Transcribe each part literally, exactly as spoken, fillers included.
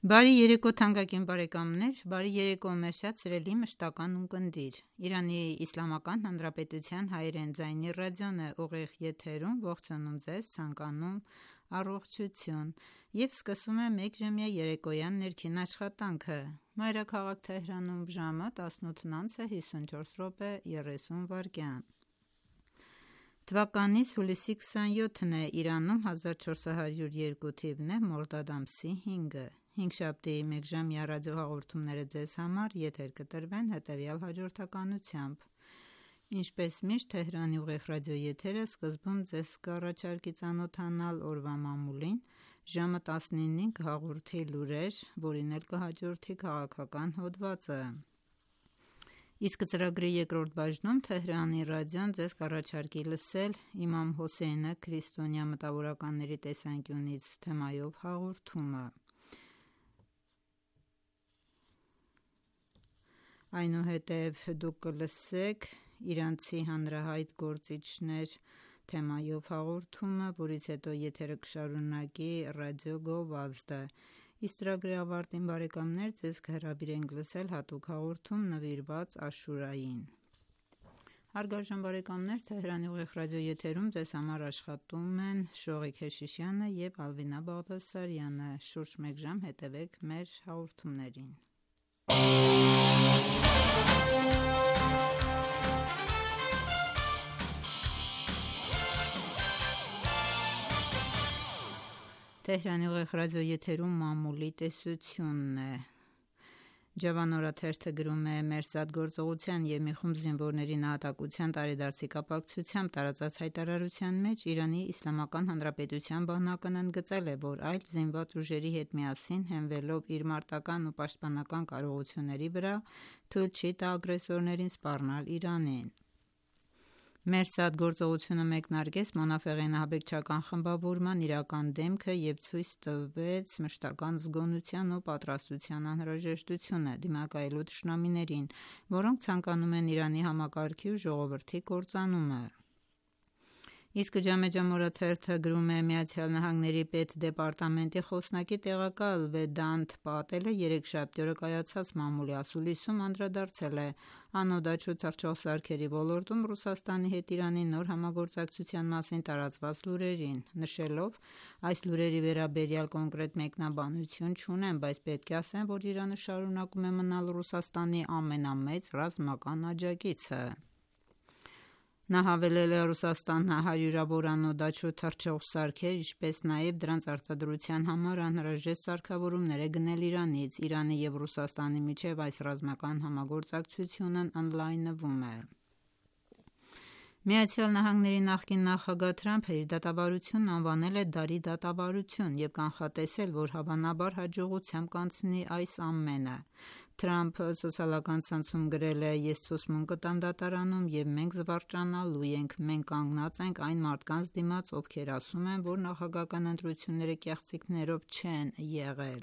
Բարի երեկո թանկագին բարեկամներ, բարի երեկո մեր շատ սիրելի մշտական ունկնդիր։ Իրանի Իսլամական Հանրապետության հայերեն ձայնի ռադիոն է ուղիղ եթերում, ողջունում ձեզ, ցանկանում առողջություն եւ սկսում է մեկժամյա երեկոյան ներքին աշխատանքը։ Մայրաքաղաք Թեհրանում ժամը տասնութն անց է հիսունչորս րոպե երեսուն վայրկյան։ Թվականից հուլիսի քսանյոթն է, Իրանում հազար չորս հարյուր երկու թիվն է, մորդադ ամսի հինգը։ Հինգշաբթի մեկժամյա ռադիոհաղորդումները ձեզ համար եթեր կտրվեն հետևյալ հաջորդականությամբ։ Ինչպես միշտ Թեհրանի ուղիղ ռադիոեթերը սկզբում ձեզ կառաջարկի ծանոթանալ օրվա մամուլին, ժամը տասնինին կհաղորդի լուրեր, որին էլ կհաջորդի քաղաքական հոդվածը։ Իսկ ծրագրի երկրորդ բաժնում Թեհրանի ռադիոն ձեզ կառաջարկի լսել Իմամ Հոսեյնը քրիստոնյա մտավորականների տեսանկյունից թեմայով հաղորդումը։ Այնուհետև դուք կլսեք իրանցի հանրահայտ գործիչներ թեմայով հաղորդումը, որից հետո եթերը կշարունակի ռադիո գովազդը։ Իսկ ծրագրի ավարտին բարեկամներ ձեզ կհրավիրենք լսել հատուկ հաղորդում նվիրված Աշուրային։ Հարգարժան բարեկամներ, Թեհրանի ուղիղ ռադիոեթերում ձեզ համար աշխատում են Շողիկ Հեշիշյանը եւ Ալվինա Բաղդասարյանը։ Շուրջ մեկ ժամ հետևեք մեր հաղորդումներին։ Թեհրանի ուղիղ ռադիոեթերում մամուլի տեսությունն է։ Ջավանորաթերթը գրում է Մերսադ գործողության և մի խումբ զինվորների նահատակության տարեդարձի կապակցությամբ տարածած հայտարարության մեջ Իրանի Իսլամական Հանրապետության բանակն ընդգծել է, որ այլ զինված ուժերի հետ միասին հենվելով իր մարտական ու պաշտպանական կարողությունների վրա թույլ չի տա ագրեսորներին սպառնալ Իրանին։ Մերսադ գործողությունը մեկնարկեց Մոնաֆեղին-ահաբեկչական խմբավորման իրական դեմքը և ցույց տվեց մշտական զգոնության ու պատրաստության անհրաժեշտությունը դիմակայելու թշնամիներին, որոնք ցանկանում են Իրանի համակարգի ու ժողովրդի կործանումը։ Իսկ Ջամեջամ օրաթերթը գրում է Միացյալ Նահանգների պետդեպարտամենտի խոսնակի տեղակալ Վեդանտ Պատելը երեքշաբթի օրը կայացած մամուլի ասուլիսում անդրադարձել է անօդաչու թռչող ոլորտում Ռուսաստանի հետ Իրանի նոր համագործակցության մասին տարածված լուրերին, նշելով. «Այս լուրերի վերաբերյալ կոնկրետ մեկնաբանություն չունեմ, բայց պետք է ասեմ, որ Իրանը շարունակում է մնալ Ռուսաստանի ամենամեծ ռազմական աջակիցը»։ Նա հավելել է. «Ռուսաստանը հարյուրավոր անօդաչու թռչող սարքեր, ինչպես նաև դրանց արտադրության համար անհրաժեշտ սարքավորումներ է գնել Իրանից։ Իրանի և Ռուսաստանի միջև այս ռազմական համագործակցությունն ընդլայնվում է»։ Միացյալ Նահանգների նախկին նախագահ Թրամփը իր դատավարությունն անվանել է դարի դատավարություն և կանխատեսել, որ հավանաբար հաջողությամբ կանցնի այս ամենը։ Թրամփը սոցիալական ցանցում գրել է. «Ես ցուցմուն կտամ դատարանում և մենք զվարճանալու ենք, մենք կանգնած ենք այն մարդկանց դիմաց, ովքեր ասում են, որ նախագահական ընտրությունները կեղծիքներով չեն եղել»։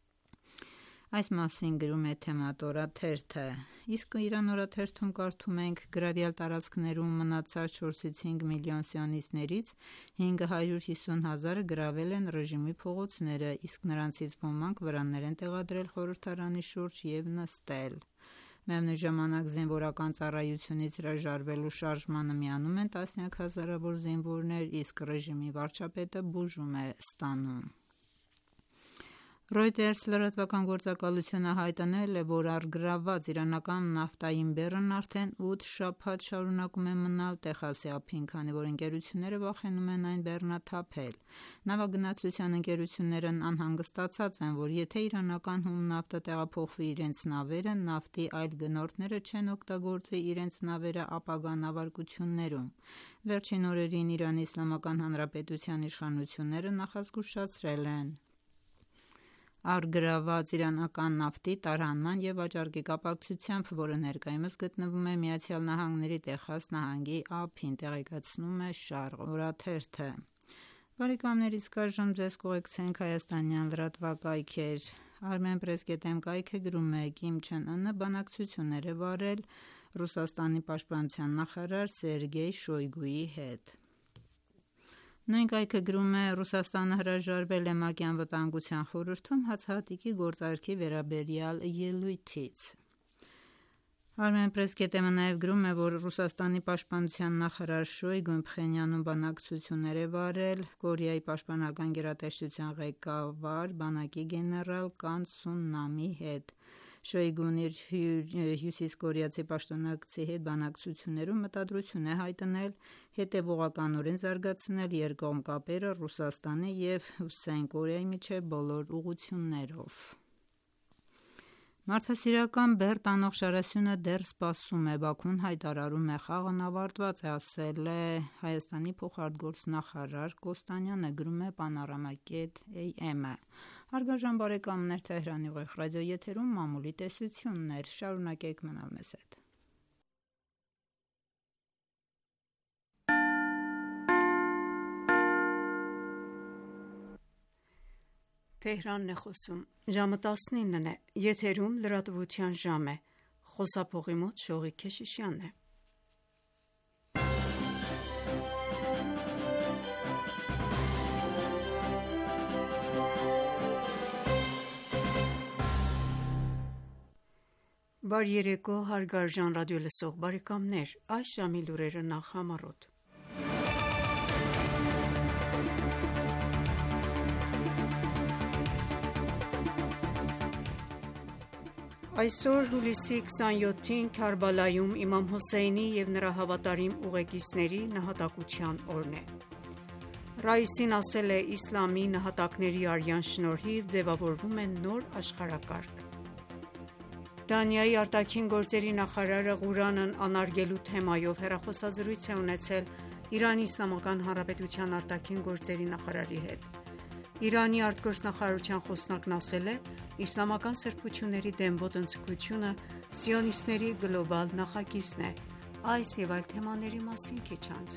Այս մասին գրում է Թեմատ օրաթերթը։ Իսկ Իրան օրաթերթում կարդում ենք. «Գրավյալ տարածքներում մնացած չորսից հինգ միլիոն սիոնիստներից հինգ հարյուր հիսուն հազարը գրավել են ռեժիմի փողոցները, իսկ նրանցից ոմանք վրաններ են տեղադրել խորհրդարանի շուրջ և նստել»։ Միևնույն ժամանակ զինվորական ծառայությունից հրաժարվելու շարժմանը միանում են տասնյակ հազարավոր զինվորներ, իսկ ռեժիմի վարչապետը բուժում է ստանում։ Reuters լրատվական գործակալությունը հայտնել է, որ առգրավված իրանական նավթային բեռն արդեն ութ շաբաթ շարունակում է մնալ Տեխասի ափին, քանի որ ընկերությունները վախենում են այն բեռնաթափել։ Նավագնացության ընկերություններն անհանգստացած են, որ եթե իրանական հում նավթը տեղափոխվի իրենց նավերը, նավթի այլ գնորդները չեն օգտագործի իրենց նավերը ապագա նավարկություններում։ Վերջին օրերին Իրանի Իսլամական Հանրապետության իշխանությունները նախազգուշացրել են առգրավված իրանական նավթի տարհանման և վաճառքի կապակցությամբ, որը ներկայումս գտնվում է Միացյալ Նահանգների Տեխաս նահանգի ափին, տեղեկացնում է Շարղ օրաթերթը։ Բարեկամներ, իսկ այժմ ձեզ կուղեկցենք հայաստանյան լրատվակայքեր։ Armenpress dot am կայքը գրում է. «Կիմ Չեն Ընը բանակցություններ է վարել Ռուսաստանի պաշտպանության նախարար Սերգեյ Շոյգուի հետ»։ Նույն կայքը գրում է Ռուսաստանը հրաժարվել է ՄԱԿ-ի անվտանգության խորհրդում հացահատիկի գործարքի վերաբերյալ ելույթից։ Armenpress.am-ը նաև գրում է, որ Ռուսաստանի պաշտպանության նախարար Շոյգուն Փխենյանում բանակցություններ է վարել Կորեայի պաշտպանական գերատեսչության ղեկավար բանակի գեներալ Կան Սուն Նամի հետ։ Շոյգուն իր հյուսիսկորեացի պաշտոնակցի հետ բանակցություններում մտադրություն է հայտնել հետևողականորեն զարգացնել երկկողմ կապերը Ռուսաստանի և Հյուսիսային Կորեայի միջև բոլոր ուղղություններով։ Մարդասիրական բեռ տանող շարասյունը դեռ սպասում է, Բաքուն հայտարարում է խաղն ավարտված է, ասել է Հայաստանի փոխարտգործնախարար Կոստանյանը, գրում է Panorama.am-ը։ Հարգարժան բարեկամներ, Թեհրանի ուղիղ ռադիոեթերում մամուլի տեսություններ, շարունակեք մնալ մեզ հետ։ Թեհրանն է խոսում, ժամը տասնինն է, եթերում լրատվության ժամ է, խոսափողի մոտ Շողիկ Քեշիշյանն է։ Բարի երեկո, հարգարժան ռադիոլսող բարեկամներ, այս ժամի լուրերը նախ համառոտ։ Այսօր հուլիսի քսանյոթին Քարբալայում իմամ Հոսեյնի և նրա հավատարիմ ուղեկիցների նահատակության օրն է։ Ռայիսին ասել է իսլամի նահատակների արյան շնորհիվ ձևավորվում է նոր աշխարհակարգ։ Դանիայի արտաքին գործերի նախարարը Ղուրանն անարգելու թեմայով հեռախոսազրույց է ունեցել Իրանի Իսլամական Հանրապետության արտաքին գործերի նախարարի հետ։ Իրանի արտգործնախարարության խոսնակն ասել է. «Իսլամական սրբությունների դեմ ոտնձգությունը սիոնիստների գլոբալ նախագիծն է»։ Այս և այլ թեմաների մասին քիչ անց։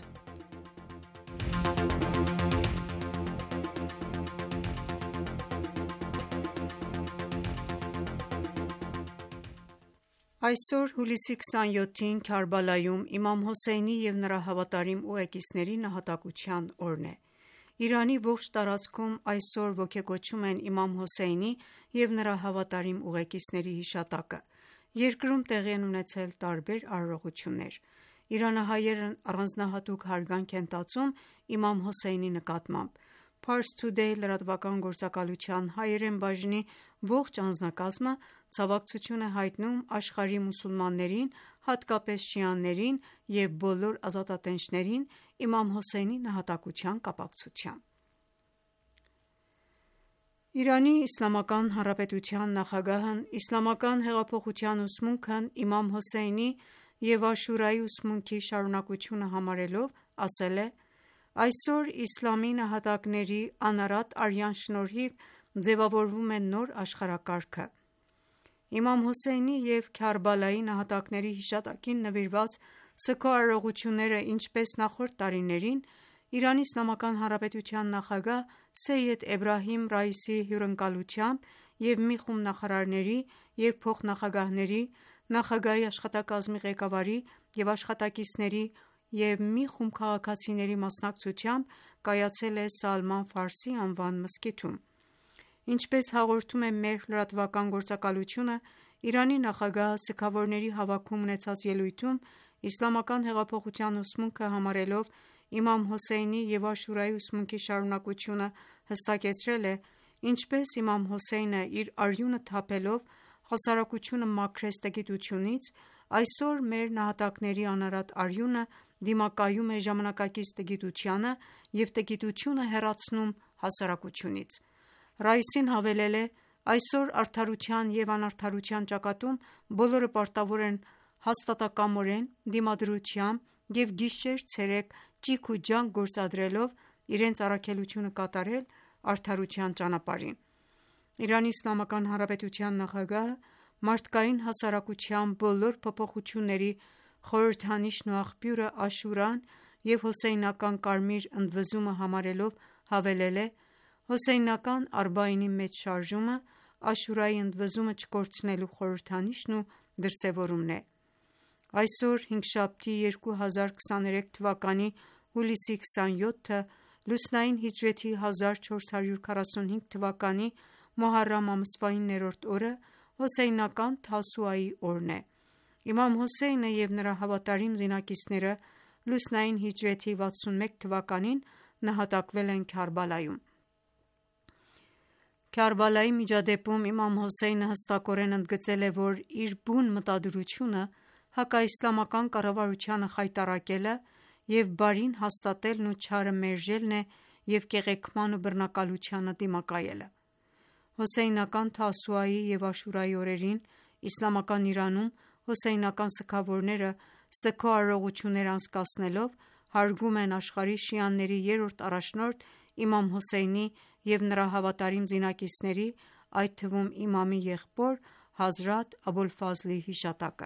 Այսօր հուլիսի քսանյոթին Քարբալայում իմամ Հոսեյնի և նրա հավատարիմ ուղեկիցների նահատակության օրն է։ Իրանի ողջ տարածքում այսօր ոգեկոչում են իմամ Հոսեյնի և նրա հավատարիմ ուղեկիցների հիշատակը։ Երկրում տեղի են ունեցել տարբեր արարողություններ։ Իրանահայերն առանձնահատուկ հարգանք են տածում իմամ Հոսեյնի նկատմամբ։ Pars Today լրատվական գործակալության հայերեն բաժնի ողջ անձնակազմը ցավակցություն է հայտնում աշխարհի մուսուլմաններին, հատկապես շիաներին և բոլոր ազատատենչներին իմամ Հոսեյնի նահատակության կապակցությամբ։ Իրանի Իսլամական Հանրապետության նախագահն Իսլամական հեղափոխության ուսմունքն իմամ Հոսեյնի և Աշուրայի ուսմունքի շարունակությունը համարելով ասել է. «Այսօր իսլամի նահատակների անարատ արյան շնորհիվ ձևավորվում է նոր աշխարհակարգը»։ Իմամ Հոսեյնի և Քարբալայի նահատակների հիշատակին նվիրված սգո արարողությունները, ինչպես նախորդ տարիներին, Իրանի Իսլամական Հանրապետության նախագահ Սեյեդ Էբրահիմ Ռայիսիի հյուրընկալությամբ և մի խումբ նախարարների և փոխնախագահների, նախագահի աշխատակազմի ղեկավարի և աշխատակիցների և մի խումբ քաղաքացիների մասնակցությամբ կայացել է Սալման Ֆարսի անվան մզկիթում։ Ինչպես հաղորդում է մեր լրատվական գործակալությունը, Իրանի նախագահը սգավորների հավաքում ունեցած ելույթում Իսլամական հեղափոխության ուսմունքը համարելով իմամ Հոսեյնի և Աշուրայի ուսմունքի շարունակությունը հստակեցրել է. «Ինչպես իմամ Հոսեյնը իր արյունը թափելով հասարակությունը մաքրեց տգիտությունից, այսօր մեր նահատակների անարատ արյունը դիմակայում է ժամանակակից տգիտությանը և տգիտությունը հեռացնում հասարակությունից»։ Ռայիսին հավելել է. «Այսօր արդարության և անարդարության ճակատում բոլորը պարտավոր են հաստատակամորեն, դիմադրությամբ և գիշեր-ցերեկ ճիգ ու ջանք գործադրելով իրենց առաքելությունը կատարել արդարության ճանապարհին»։ Իրանի Իսլամական Հանրապետության նախագահը մարդկային հասարակության բոլոր փոփոխությունների խորհրդանիշն ու աղբյուրը Աշուրան և հոսեյնական կարմիր ընդվզումը համարելով հավելել է. «Հոսեյնական Արբաինի մեծ շարժումը Աշուրայի ընդվզումը չկորցնելու խորհրդանիշն ու դրսևորումն է»։ Այսօր հինգշաբթի երկու հազար քսաներեք թվականի հուլիսի քսանյոթը Լուսնային հիջրեթի հազար չորս հարյուր քառասունհինգ թվականի Մոհարրամ ամսվա իններորդ օրը Հոսեյնական Թասուայի օրն է։ Իմամ Հոսեյնը և նրա հավատարիմ զինակիցները լուսնային հիջրեթի վաթսունմեկ թվականին նահատակվել են Քարբալայում։ Քարբալայի միջադեպում իմամ Հոսեյնը հստակորեն ընդգծել է, որ իր բուն մտադրությունը հակաիսլամական կառավարությանը խայտառակելը և բարին հաստատելն ու չարը մերժելն է և կեղեքման ու բռնակալությանը դիմակայելը։ Հոսեյնական Թասուայի և Աշուրայի օրերին իսլամական Իրանում հոսեյնական սգավորները սգո արարողություններ անցկացնելով հարգում են աշխարհի շիաների երրորդ առաջնորդ իմամ Հոսեյնի և նրա հավատարիմ զինակիցների, այդ թվում իմամի եղբոր Հազրաթ Աբոլֆազլի հիշատակը։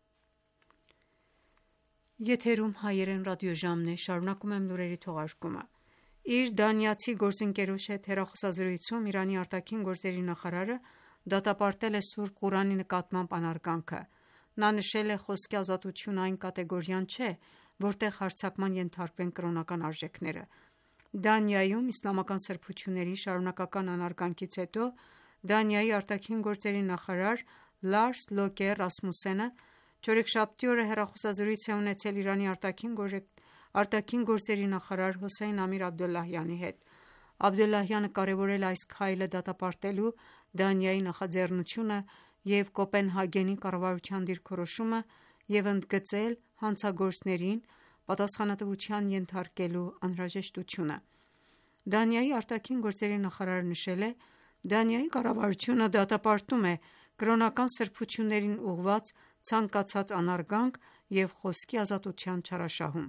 Իր դանիացի գործընկերոջ հետ հեռախոսազրույցում Իրանի արտաքին գործերի նախարարը դատապարտել է Սուրբ Ղուրանի նկատմամբ անարգանքը։ Նա նշել է խոսքի ազատությունը այն կատեգորիան չէ, որտեղ հարձակման ենթարկվեն կրոնական արժեքները։ Դանիայում իսլամական սրբությունների շարունակական անարգանքից հետո Դանիայի արտաքին գործերի նախարար Լարս Լոկե Ռասմուսենը չորեքշաբթի օրը հեռախոսազրույց է ունեցել Իրանի արտաքին գործերի նախարար Հոսեյն Ամիր Աբդոլլահյանի հետ։ Աբդոլլահյանը կարևորել է այս քայլը դատապարտելու Դանիայի նախաձեռնությունը և Կոպենհագենի կառավարության դիրքորոշումը և ընդգծել հանցագործներին պատասխանատվության ենթարկելու անհրաժեշտությունը։ Դանիայի արտաքին գործերի նախարարը նշել է. «Դանիայի կառավարությունը դատապարտում է կրոնական սրբություններին ուղղված ցանկացած անարգանք և խոսքի ազատության չարաշահում»։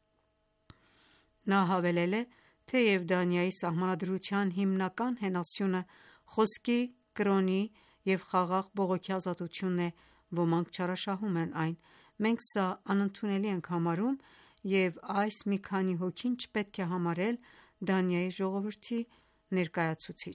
Նա հավելել է. «Թեև Դանիայի Սահմանադրության հիմնական հենասյունը խոսքի, կրոնի և խաղաղ բողոքի ազատությունն է, ոմանք չարաշահում են այն։ Մենք սա անընդունելի ենք համարում և այս մի քանի հոգին չպետք է համարել Դանիայի ժողովրդի ներկայացուցիչ»։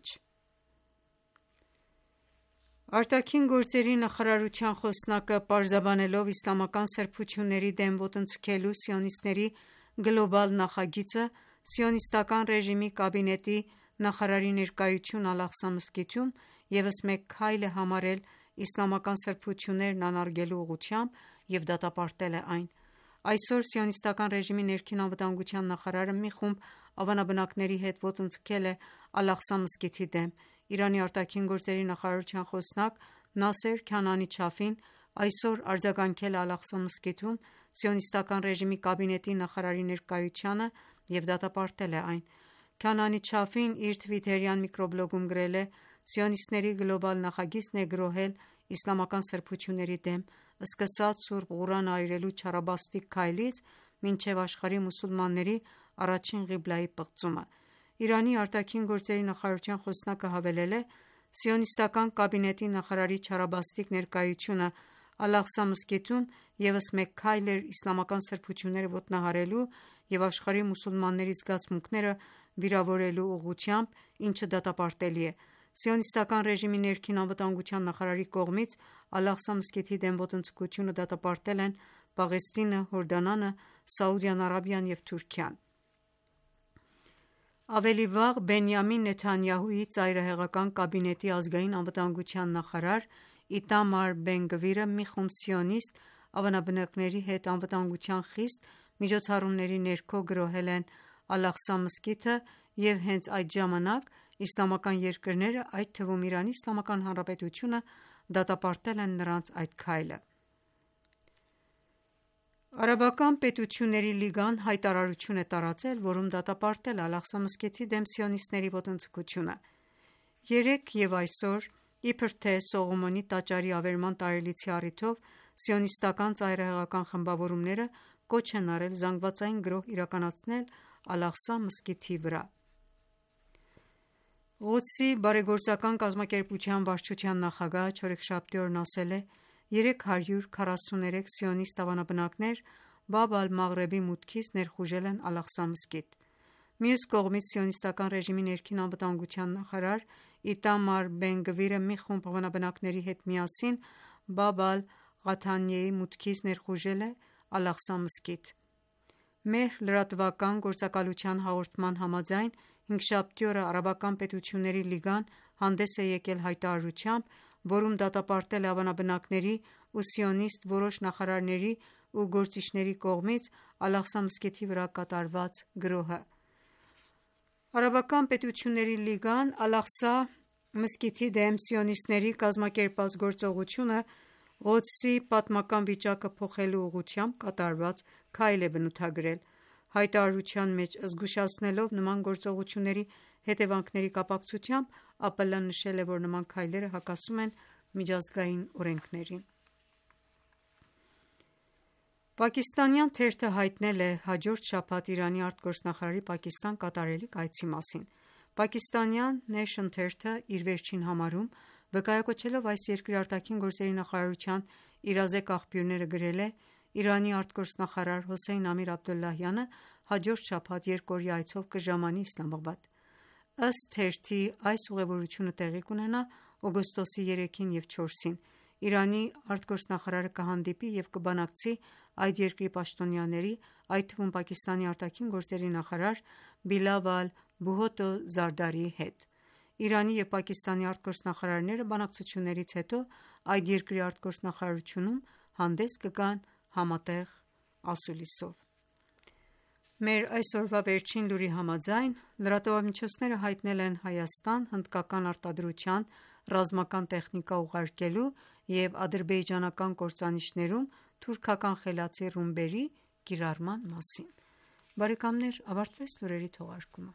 Արտաքին գործերի նախարարության խոսնակը պարզաբանելով իսլամական սրբությունների դեմ ոտնձգելու սիոնիստների գլոբալ նախագիծը Սիոնիստական ռեժիմի կաբինետի նախարարի ներկայությունը Ալ-Աղսա մզկիթում ևս մեկ քայլ է համարել իսլամական սրբություններն անարգելու ուղղությամբ և դատապարտել է այն։ Այսօր Սիոնիստական ռեժիմի ներքին անվտանգության նախարարը մի խումբ ավանաբնակների հետ ոտնձգել է Ալ-Աղսա մզկիթի դեմ։ Իրանի արտաքին գործերի նախարարության խոսնակ Նասեր Քանանի Չաֆին այսօր արձագանքել է Ալ-Աղսա մզկիթում Սիոնիստական ռեժիմի կաբինետի նախարարի ներկայությանը և դատապարտել է այն։ Քանանի Չաֆին իր թվիթերյան միկրոբլոգում գրել է. «Սիոնիստների գլոբալ նախագիծն է գրոհել իսլամական սրբությունների դեմ՝ սկսած Սուրբ Ղուրանը այրելու չարաբաստիկ քայլից մինչև աշխարհի մուսուլմանների առաջին ղիբլայի պղծումը»։ Իրանի արտաքին գործերի նախարարության խոսնակը հավելել է. «Սիոնիստական կաբինետի նախարարի չարաբաստիկ ներկայությունը Ալ-Աղսա մզկիթում ևս մեկ քայլ էր իսլամական սրբությունները ոտնահարելու և աշխարհի մուսուլմանների զգացմունքները վիրավորելու ուղղությամբ, ինչը դատապարտելի է։ Սիոնիստական ռեժիմի ներքին անվտանգության նախարարի կողմից Ալ-Աղսա մզկիթի դեմ ոտնձգությունը դատապարտել են Պաղեստինը, Հորդանանը, Սաուդյան Արաբիան և Թուրքիան»։ Ավելի վաղ Բենյամին Նեթանյահուի ծայրահեղական կաբինետի ազգային անվտանգության նախարար Իտամար Բեն Գվիրը մի խումբ սիոնիստ ավանաբնակների հետ անվտանգության խիստ միջոցառումների ներքո գրոհել են Ալ-Աղսա մզկիթը և հենց այդ ժամանակ իսլամական երկրները, այդ թվում Իրանի Իսլամական Հանրապետությունը, դատապարտել են նրանց այդ քայլը։ Արաբական պետությունների լիգան հայտարարություն է տարածել, որում դատապարտել է Ալ-Աղսա մզկիթի դեմ սիոնիստների ոտնձգությունը։ Երեկ և այսօր, իբր թե Սողոմոնի տաճարի ավերման տարելիցի առիթով, սիոնիստական ծայրահեղական խմբավորումները կոչ են արել զանգվածային գրոհ իրականացնել Ալ-Աղսա մզկիթի վրա։ Ղուդսի բարեգործական կազմակերպության վարչության նախագահը չորեքշաբթի օրն ասել է. «Երեք հարյուր քառասուներեք սիոնիստ ավանաբնակներ Բաբ ալ-Մաղրեբի մուտքից ներխուժել են Ալ-Աղսա մզկիթ»։ Մյուս կողմից Սիոնիստական ռեժիմի ներքին անվտանգության նախարար Իտամար Բեն Գվիրը մի խումբ ավանաբնակների հետ միասին Բաբ ալ-Ղաթանիեի մուտքից ներխուժել է Ալ-Աղսա մզկիթ։ Մեր լրատվական գործակալության հաղորդման համաձայն հինգշաբթի օրը Արաբական պետությունների լիգան հանդես է եկել հայտարարությամբ, որում դատապարտել է ավանաբնակների ու սիոնիստ որոշ նախարարների ու գործիչների կողմից Ալ-Աղսա մզկիթի վրա կատարված գրոհը։ Արաբական պետությունների լիգան Ալ-Աղսա մզկիթի դեմ սիոնիստների կազմակերպած գործողությունը Ղոդսի պատմական վիճակը փոխելու ուղղությամբ կատարված քայլ է բնութագրել։ Հայտարարության մեջ զգուշացնելով նման գործողությունների հետևանքների կապակցությամբ, ԱՊԼ-ն նշել է, որ նման քայլերը հակասում են միջազգային օրենքներին։ Պակիստանյան թերթը հայտնել է հաջորդ շաբաթ Իրանի արտգործնախարարի Պակիստան կատարելիք այցի մասին։ Պակիստանյան Nation թերթը իր վերջին համարում վկայակոչելով այս երկրի արտաքին գործերի նախարարության իրազեկ աղբյուրները գրել է. «Իրանի արտգործնախարար Հոսեյն Ամիր Աբդոլլահյանը հաջորդ շաբաթ երկօրյա այցով կժամանի Իսլամաբադ»։ Ըստ թերթի, այս ուղևորությունը տեղի կունենա օգոստոսի երեքին և չորսին։ Իրանի արտգործնախարարը կհանդիպի և կբանակցի այդ երկրի պաշտոնյաների, այդ թվում Պակիստանի արտաքին գործերի նախարար Բիլավալ Բհուտո Զարդարիի հետ։ Իրանի և Պակիստանի արտգործնախարարները բանակցություններից հետո այդ երկրի արտգործնախարարությունում հանդես կգան համատեղ ասուլիսով։ Մեր այսօրվա վերջին լուրի համաձայն լրատվամիջոցները հայտնել են Հայաստան հնդկական արտադրության ռազմական տեխնիկա ուղարկելու և ադրբեջանական կործանիչներում թուրքական խելացի ռումբերի կիրառման մասին։ Բարեկամներ ավարտվեց լուրերի թողարկումը։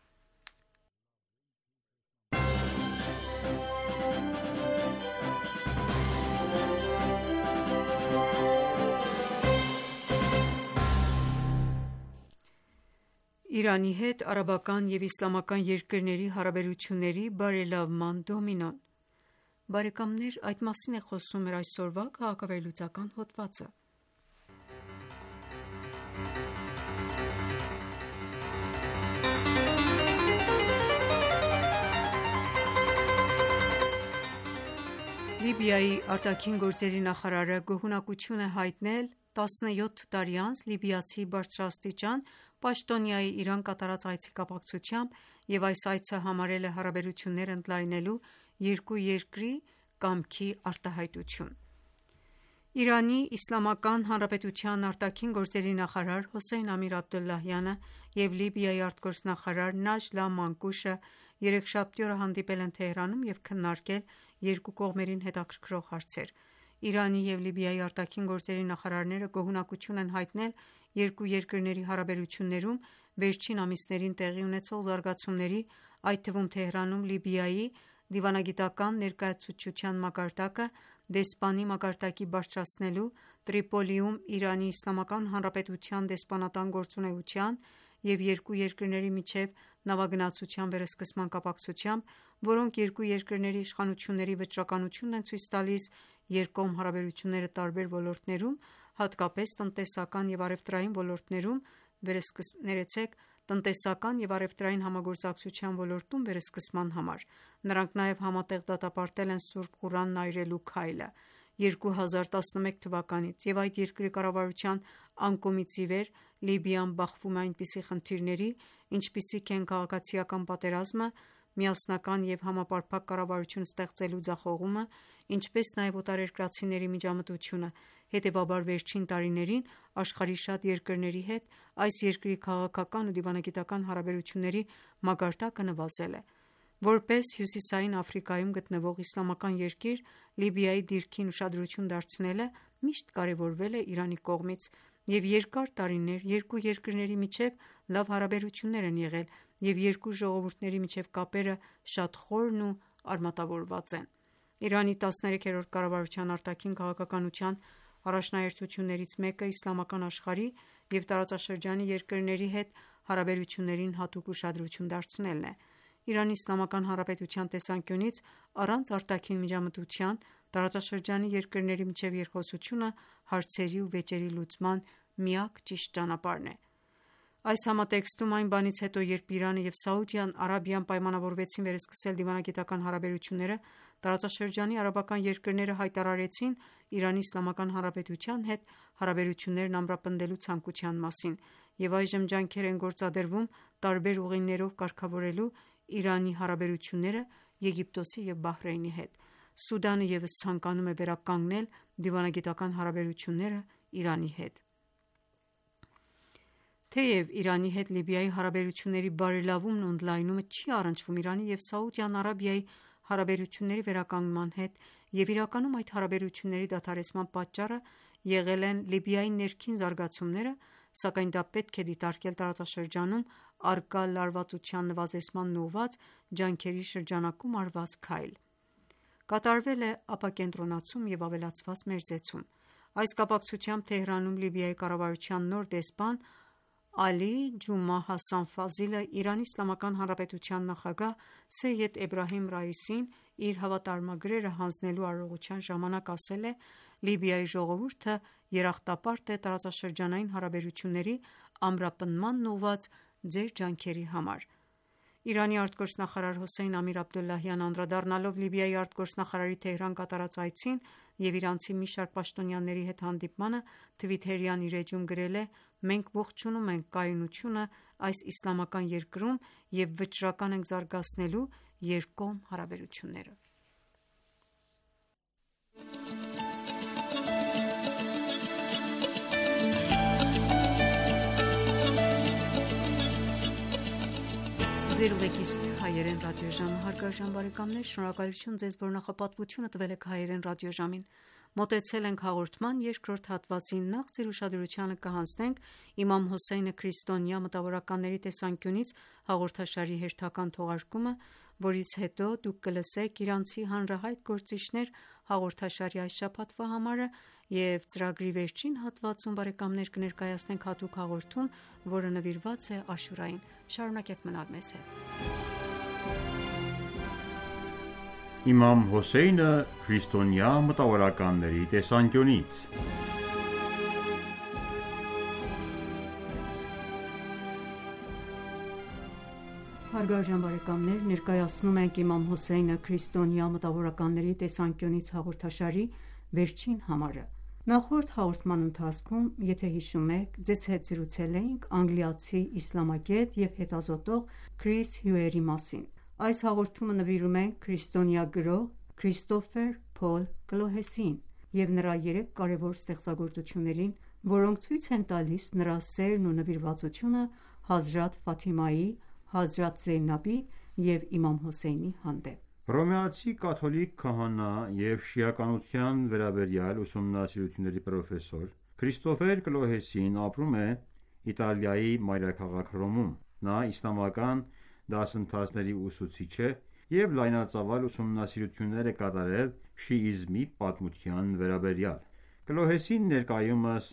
Իրանի հետ արաբական և իսլամական երկրների հարաբերությունների բարելավման դոմինոն։ Բարեկամներ այդ մասին է խոսում մեր այսօրվա քաղաքավերլուծական հոդվածը։ Լիբիայի արտաքին գործերի նախարարը գոհունակություն է հայտնել տասնյոթ տարի անց լիբիացի բարձրաստիճան պաշտոնյայի Իրան կատարած այցի կապակցությամբ և այս այցը համարել է հարաբերությունները ընդլայնելու երկու երկրի կամքի արտահայտություն։ Իրանի Իսլամական Հանրապետության արտաքին գործերի նախարար Հոսեյն Ամիր Աբդոլլահյանը և Լիբիայի արտգործնախարար Նաջլա Մանկուշը երեքշաբթի օրը հանդիպել են Թեհրանում և քննարկել երկու կողմերին հետաքրքրող հարցեր։ Իրանի և Լիբիայի արտաքին գործերի նախարարները գոհունակություն են հայտնել երկու երկրների հարաբերություններում վերջին ամիսներին տեղի ունեցող զարգացումների, այդ թվում Թեհրանում Լիբիայի դիվանագիտական ներկայացուցչության մակարդակը դեսպանի մակարդակի բարձրացնելու, Տրիպոլիում Իրանի Իսլամական Հանրապետության դեսպանատան գործունեության և երկու երկրների միջև նավագնացության վերսկսման կապակցությամբ, որոնք երկու երկրների իշխանությունների վճռականությունն են ցույց տալիս երկկողմ հարաբերությունները տարբեր ոլորտներում, հատկապես տնտեսական և առևտրային ոլորտներում տնտեսական և առևտրային համագործակցության ոլորտում վերսկսման համար։ Նրանք նաև համատեղ դատապարտել են Սուրբ Ղուրանն այրելու քայլը։ երկու հազար տասնմեկ թվականից և այդ երկրի կառավարության անկումից ի վեր Լիբիան բախվում է այնպիսի խնդիրների, ինչպիսիք են քաղաքացիական պատերազմը, միասնական և համապարփակ կառավարություն ստեղծելու ձախողումը, ինչպես նաև օտարերկրացիների միջամտությունը։ Հետևաբար վերջին տարիներին աշխարհի շատ երկրների հետ այս երկրի քաղաքական ու դիվանագիտական հարաբերությունների մակարդակը նվազել է։ Որպես Հյուսիսային Աֆրիկայում գտնվող իսլամական երկիր, Լիբիայի դիրքին ուշադրություն դարձնելը միշտ կարևորվել է Իրանի կողմից, և երկար տարիներ երկու երկրների միջև լավ հարաբերություններ են եղել, և երկու ժողովուրդների միջև կապերը շատ խորն ու արմատավորված են։ Իրանի տասներեքերորդ կառավարության արտաքին քաղաքականության առաջնահերթություններից մեկը իսլամական աշխարհի և տարածաշրջանի երկրների հետ հարաբերություններին հատուկ ուշադրություն դարձնելն է։ Իրանի Իսլամական Հանրապետության տեսանկյունից առանց արտաքին միջամտության տարածաշրջանի երկրների միջև երկխոսությունը հարցերի ու վեճերի լուծման միակ ճիշտ ճանապարհն է։ Այս համատեքստում այն բանից հետո, երբ Իրանը և Սաուդյան Արաբիան պայմանավորվեցին վերսկսել դիվանագիտական հարաբերությունները, տարածաշրջանի արաբական երկրները հայտարարեցին Իրանի Իսլամական Հանրապետության հետ հարաբերություններն ամրապնդելու ցանկության մասին, և այժմ ջանքեր են գործադրվում տարբեր ուղիներով կարգավորելու Իրանի հարաբերությունները Եգիպտոսի և Բահրեյնի հետ: Սուդանը ևս ցանկանում է վերականգնել դիվանագիտական հարաբերությունները Իրանի հետ: Թեև Իրանի հետ Լիբիայի հարաբերությունների բարելավումն ու ընդլայնումը չի առնչվում Իրանի և Սաուդյան Արաբիայի հարաբերությունների վերականգնման հետ, և իրականում այդ հարաբերությունների դադարեցման պատճառը եղել են Լիբիայի ներքին զարգացումները, սակայն դա պետք է դիտարկել տարածաշրջանում առկա լարվածության նվազեցմանն ուղղված ջանքերի շրջանակում արված քայլ: Կատարվել է ապակենտրոնացում և ավելացված մերձեցում: Այս կապակցությամբ Թեհրանում Լիբիայի կառավարության նոր դեսպան Ալի Ջումա Հասան Ֆազիլը Իրանի Իսլամական Հանրապետության նախագահ Սեյեդ Էբրահիմ Ռայիսին իր հավատարմագրերը հանձնելու արարողության ժամանակ ասել է. «Լիբիայի ժողովուրդը երախտապարտ է տարածաշրջանային հարաբերությունների ամրապնդմանն ուղղված ձեր ջանքերի համար»: Իրանի արտգործնախարար Հոսեյն Ամիր-Աբդոլլահյանը անդրադառնալով Լիբիայի արտգործնախարարի Թեհրան կատարած այցին և իրանցի մի շարք պաշտոնյաների հետ հանդիպմանը թվիթերյան իր էջում գրել է. «Մենք ողջունում ենք կայունությունը այս իսլամական երկրում և վճռական ենք զարգացնելու երկկողմ հարաբերությունները»: Շնորհակալություն, որ նախապատվությունը տվել եք հայերեն ռադիոժամին: Մոտեցել ենք հաղորդման երկրորդ հատվածին: Նախ ձեր ուշադրությանը կհանձնենք իմամ Հոսեյնը քրիստոնյա մտավորականների տեսանկյունից հաղորդաշարի հերթական թողարկումը, որից հետո դուք կլսեք «Իրանցի հանրահայտ գործիչներ» հաղորդաշարի այս շաբաթվա համարը և ծրագրի վերջին հատվածում կներկայացնենք հատուկ հաղորդում, որը նվիրված է Աշուրային: Շարունակեք մնալ մեզ հետ: Իմամ Հոսեյնը քրիստոնյա մտավորականների տեսանկյունից Ներկայացնում ենք «Իմամ Հոսեյնը քրիստոնյա մտավորականների տեսանկյունից» հաղորդաշարի վերջին համարը: Նախորդ հաղորդման ընթացքում ձեզ հետ զրուցել էինք անգլիացի իսլամագետ և հետազոտող Քրիս Հյուերի մասին: Այս հաղորդումը նվիրում ենք քրիստոնյա գրող Քրիստոֆեր Փոլ Կլոհեսիին և նրա երեք կարևոր ստեղծագործություններին, որոնք ցույց են տալիս նրա սերն ու նվիրվածությունը Հազրաթ Ֆաթիմայի, Հազրաթ Զեյնաբի և իմամ Հոսեյնի հանդեպ: Հռոմեացի կաթոլիկ քահանա և շիականության վերաբերյալ ուսումնասիրությունների պրոֆեսոր Քրիստոֆեր Կլոհեսին ապրում է Իտալիայի մայրաքաղաք Հռոմում: Նա իսլամական դասընթացների ուսուցիչ է և լայնածավալ ուսումնասիրություններ է կատարել շիիզմի պատմության վերաբերյալ: Կլոհեսին ներկայումս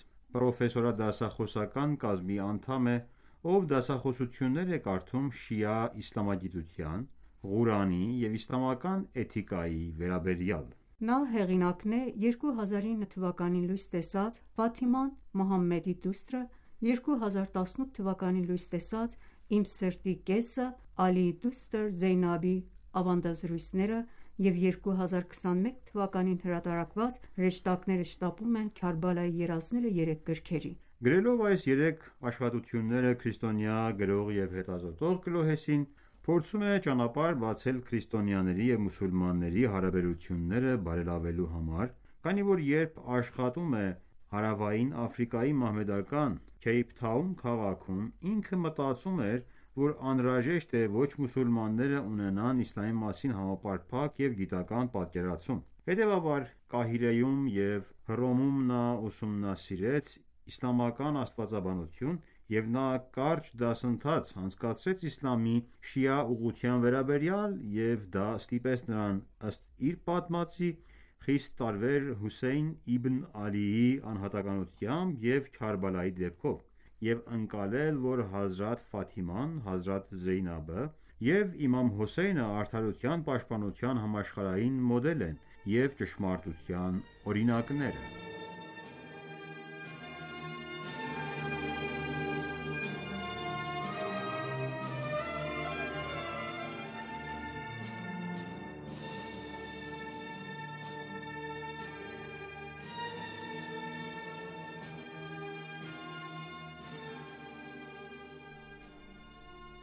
պրոֆեսորադասախոսական կազմի անդամ է, ով դասախոսություններ է կարդում շիա իսլամագիտության, Ղուրանի և իսլամական էթիկայի վերաբերյալ: Նա հեղինակն է երկու հազար ինը թվականին լույս տեսած «Ֆաթիման Մուհամմեդի դուստր», երկու հազար տասնութ թվականին լույս տեսած «Իմ սրտի կեսը. Ալիի դուստր Զեյնաբի ավանդազրույցները» և երկու հազար քսանմեկ թվականին հրատարակված «Հրեշտակները շտապում են. Քարբալայի երազները» երեք գրքերի: Գրելով այս երեք աշխատությունները քրիստոնյա գրող և հետազոտող Կլոհեսին փորձում է ճանապարհ բացել քրիստոնյաների և մուսուլմանների հարաբերությունները բարելավելու համար, քանի որ երբ աշխատում է Հարավային Աֆրիկայի մահմեդական Քեյփթաուն քաղաքում, ինքը մտածում էր, որ անհրաժեշտ է ոչ մուսուլմանները ունենան իսլամի մասին համապարփակ և գիտական պատկերացում: Հետևաբար Կահիրեում և Հռոմում նա ուսումնասիրեց իսլամական աստվածաբանություն և նա կարճ դասընթաց անցկացրեց իսլամի շիա ուղղության վերաբերյալ և դա ստիպեց նրան, ըստ իր պատմածի, խիստ տարվեր Հոսեյն Իբն Ալիի անհատականությամբ և Քարբալայի դեպքով և ընկալել, որ Հազրաթ Ֆաթիման, Հազրաթ Զեյնաբը և իմամ Հոսեյնը արդարության պաշտպանության համաշխարհային մոդել են և ճշմարտության օրինակներ: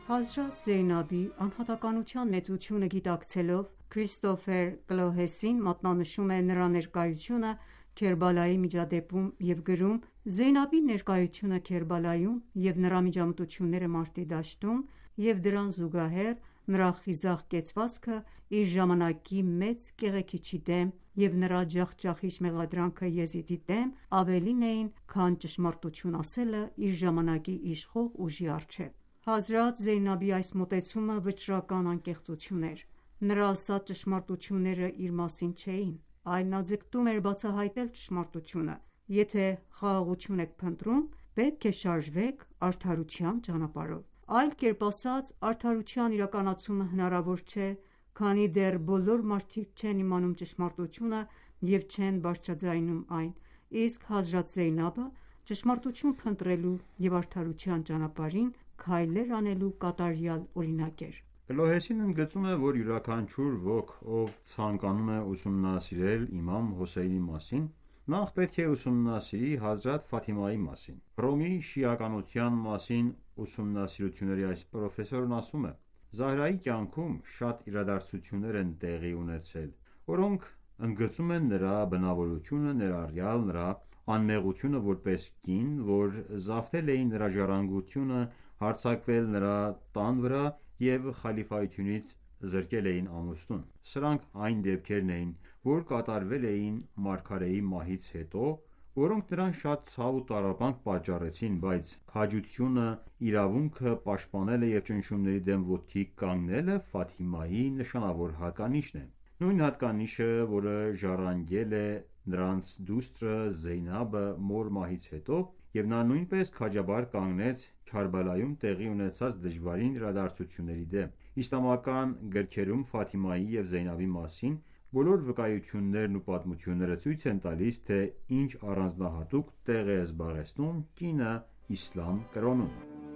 Հազրաթ Զեյնաբի անհատականության մեծությունը գիտակցելով, Քրիստոֆեր Կլոհեսին մատնանշում է նրա ներկայությունը Քերբալայի միջադեպում և գրում. «Զեյնաբի ներկայությունը Քերբալայում և նրա միջամտությունները մարտի դաշտում և դրան զուգահեռ նրա խիզախ կեցվածքը իր ժամանակի մեծ կեղեքիչի դեմ և նրա ջախջախիչ մեղադրանքը Եզիդի դեմ ավելին էին, քան ճշմարտություն ասելը իր ժամանակի իշխող ուժի առջև»։ Հազրաթ Զեյնաբի այս մոտեցումը վճռական անկեղծություն էր: Նրա ասած ճշմարտությունները իր մասին չէին, այլ նա ձգտում էր բացահայտել ճշմարտությունը: Եթե խաղաղություն եք փնտրում, պետք է շարժվեք արդարության ճանապարհով: Այլ կերպ ասած, արդարության իրականացումը հնարավոր չէ, քանի դեռ բոլոր մարդիկ չեն իմանում ճշմարտությունը և չեն բարձրաձայնում այն, իսկ Հազրաթ Զեյնաբը ճշմարտություն փնտրելու և արդարության ճանապարհին քայլեր անելու կատարյալ օրինակ էր: Կլոհեսին ընդգծում է, որ յուրաքանչյուր ոք, ով ցանկանում է ուսումնասիրել իմամ Հոսեյնի մասին, նախ պետք է ուսումնասիրի Հազրաթ Ֆաթիմայի մասին: Հռոմի շիականության մասին ուսումնասիրությունների այս պրոֆեսորն ասում է. «Զահրայի կյանքում շատ իրադարձություններ են տեղի ունեցել, որոնք ընդգծում են նրա բնավորությունը, ներառյալ նրա անմեղությունը որպես կին, որ զավթել էին նրա ժառանգությունը, հարձակվել նրա տան վրա և խալիֆայությունից զրկել էին ամուսնուն: Սրանք այն դեպքերն էին, որ կատարվել էին մարգարեի մահից հետո, որոնք նրան շատ ցավ ու տառապանք պատճառեցին, բայց քաջությունը, իրավունքը պաշտպանելը և ճնշումների դեմ ոտքի կանգնելը Ֆաթիմայի նշանավոր հատկանիշն է: Նույն հատկանիշը, որը ժառանգել է նրանց դուստրը Զեյնաբը մոր մահից հետո, և նա նույնպես քաջաբար կանգնեց Քարբալայում տեղի ունեցած դժվարին իրադարձությունների դեմ: Իսլամական գրքերում Ֆաթիմայի և Զեյնաբի մասին բոլոր վկայություններն ու պատմությունները ցույց են տալիս, թե ինչ առանձնահատուկ տեղ է զբաղեցնում կինը իսլամ կրոնում: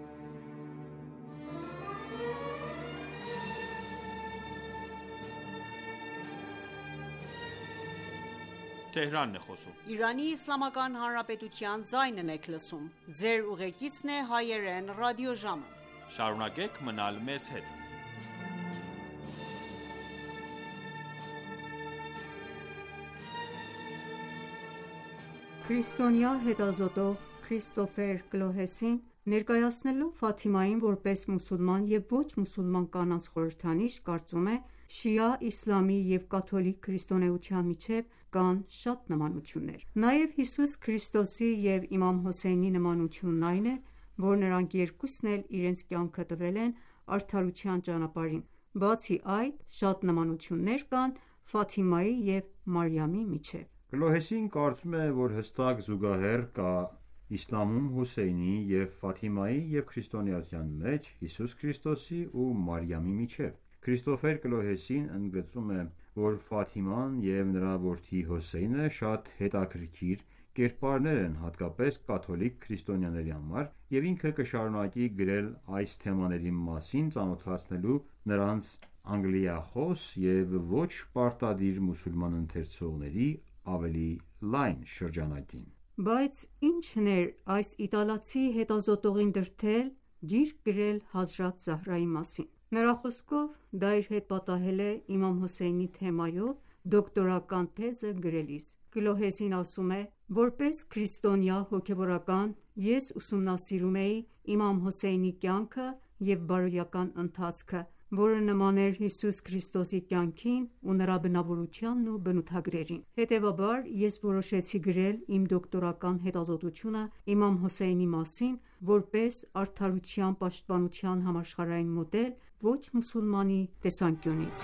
Քրիստոնյա հետազոտող Քրիստոֆեր Կլոհեսին, ներկայացնելով Ֆաթիմային որպես մուսուլման և ոչ մուսուլման կանանց խորհրդանիշ, կարծում է. «Շիա իսլամի և կաթոլիկ քրիստոնեության միջև կան շատ նմանություններ: Նաև Հիսուս Քրիստոսի և իմամ Հոսեյնի նմանությունն այն է, որ նրանք երկուսն էլ իրենց կյանքը տվել են արդարության ճանապարհին: Բացի այդ, շատ նմանություններ կան Ֆաթիմայի և Մարիամի միջև»: Կլոհեսին կարծում է, որ հստակ զուգահեռ կա իսլամում Հոսեյնի և Ֆաթիմայի և քրիստոնեության մեջ Հիսուս Քրիստոսի ու Մարիամի միջև: Քրիստոֆեր Կլոհեսին ընդգծում է, որ Ֆաթիման և նրա որդի Հոսեյնը շատ հետաքրքիր կերպարներ են հատկապես կաթոլիկ քրիստոնյաների համար և ինքը կշարունակի գրել այս թեմաների մասին ծանոթացնելու նրանց անգլիախոս և ոչ պարտադիր մուսուլման ընթերցողների ավելի լայն շրջանակին: Բայց ի՞նչն էր այս իտալացի հետազոտողին դրդել գիրք գրել Հազրաթ Զահրայի մասին: Նրա խոսքով, դա իր հետ պատահել է իմամ Հոսեյնի թեմայով դոկտորական թեզը գրելիս: Կլոհեսին ասում է. «Որպես քրիստոնյա հոգևորական, ես ուսումնասիրում էի իմամ Հոսեյնի կյանքը և բարոյական ընթացքը, որը նման էր Հիսուս Քրիստոսի կյանքին ու նրա բնավորությանն ու բնութագրերին: Հետևաբար ես որոշեցի գրել իմ դոկտորական հետազոտությունը իմամ Հոսեյնի մասին, որպես արդարության պաշտպանության համաշխարհային մոդել ոչ մուսուլմանի տեսանկյունից»: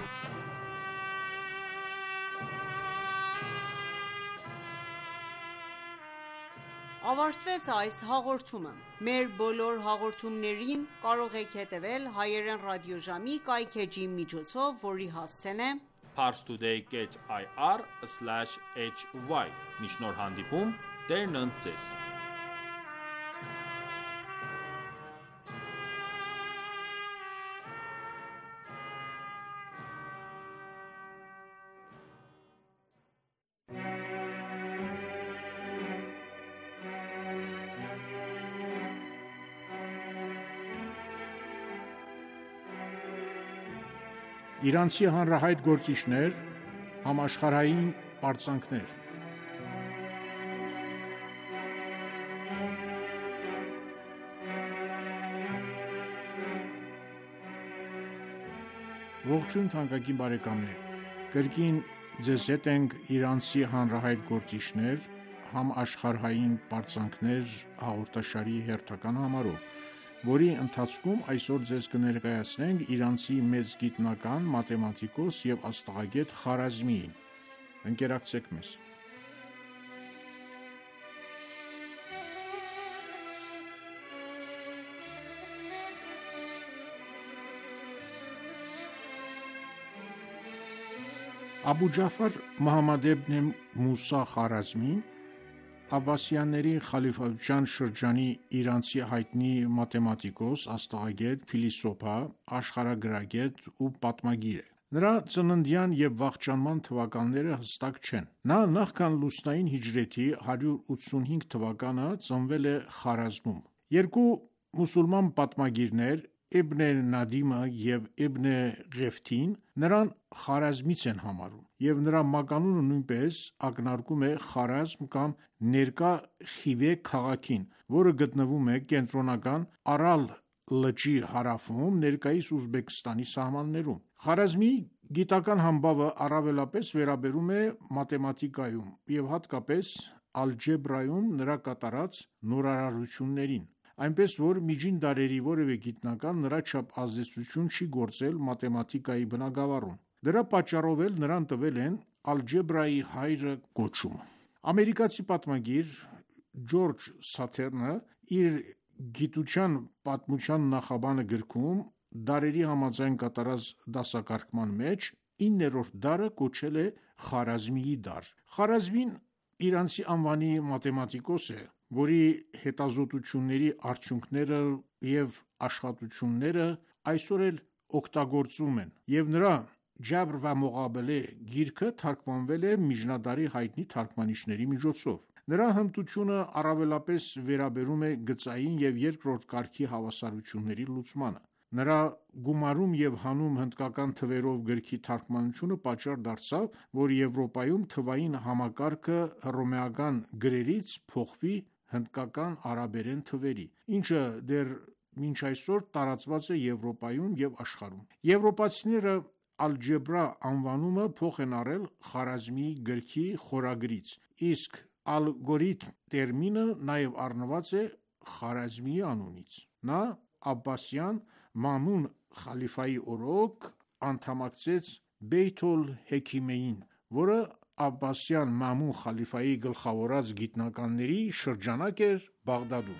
Ավարտվեց այս հաղորդումը: Մեր բոլոր հաղորդումներին կարող եք հետևել հայերեն ռադիոժամի կայքէջի միջոցով, որի հասցեն է parstoday dot ir slash h y: Մինչ նոր հանդիպում, Տերն ընդ Ձեզ: Իրանցի հանրահայտ գործիչներ, համաշխարհային պարծանքներ։ Ողջույն թանկագին բարեկամներ, կրկին ձեզ հետ ենք իրանցի հանրահայտ գործիչներ, համաշխարհային պարծանքներ հաղորդաշարի հերթական համարով, որի ընթացքում այսօր ձեզ կներկայացնենք իրանցի մեծ գիտնական, մաթեմատիկոս և աստղագետ Խարազմիին։ Ընկերակցեք մեզ։ Աբու Ջաֆար Մոհամմադ իբն Մուսա Խարազմին Աբբասյանների խալիֆայության շրջանի իրանցի հայտնի մաթեմատիկոս, աստղագետ, փիլիսոփա, աշխարհագրագետ ու պատմագիր է։ Նրա ծննդյան և վախճանման թվականները հստակ չեն։ Նա նախքան լուսնային հիջրեթի հարյուր ութսունհինգ թվականը ծնվել է Խարազմում։ Երկու մուսուլման պատմագիրներ Իբն Նադիմը և Իբն Ղեֆթին նրան Խարազմից են համարում, և նրա մականունը նույնպես ակնարկում է Խարազմ կամ ներկա Խիվե քաղաքին, որը գտնվում է կենտրոնական Արալ լճի հարավում, ներկայիս Ուզբեկստանի սահմաններում։ Խարազմի գիտական համբավը առավելապես վերաբերում է մաթեմատիկայում և հատկապես ալջեբրայում նրա կատարած նորարարություններին, այնպես որ միջին դարերի որևէ գիտնական նրա չափ ազդեցություն չի գործել մաթեմատիկայի բնագավառում։ Դրա պատճառով էլ նրան տվել են ալջեբրայի հայրը կոչումը։ Ամերիկացի պատմագիր Ջորջ Սաթերնը իր գիտության պատմության նախաբանը գրքում դարերի համաձայն կատարած դասակարգման մեջ իններորդ դարը կոչել է Խարազմիի դար։ Խարազմին իրանցի անվանի մաթեմատիկոս է, որի հետազոտությունների արդյունքները և աշխատությունները այսօր էլ օգտագործվում են, և նրա Ջաբր վա Մողաբելե գիրքը թարգմանվել է միջնադարի հայտնի թարգմանիչների միջոցով։ Նրա հմտությունը առավելապես վերաբերում է գծային և երկրորդ կարգի հավասարությունների լուծմանը։ Նրա գումարում և հանում հնդկական թվերով գրքի թարգմանությունը պատճառ դարձավ, որ Եվրոպայում թվային համակարգը հռոմեական գրերից փոխվի հնդկական արաբերեն թվերի, ինչը դեռ մինչ այսօր տարածված է Եվրոպայում և աշխարհում։ Եվրոպացիները ալջեբրա անվանումը փոխ են առել Խարազմիի գրքի խորագրից, իսկ ալգորիթմ տերմինը նաև առնված է Խարազմիի անունից։ Նա Աբբասյան Մաամուն խալիֆայի օրոք անդամակցեց Բեյթ ալ-Հեքիմեյին, որը Աբբասյան Մաամուն խալիֆայի գլխավորած գիտնականների շրջանակ էր Բաղդադում։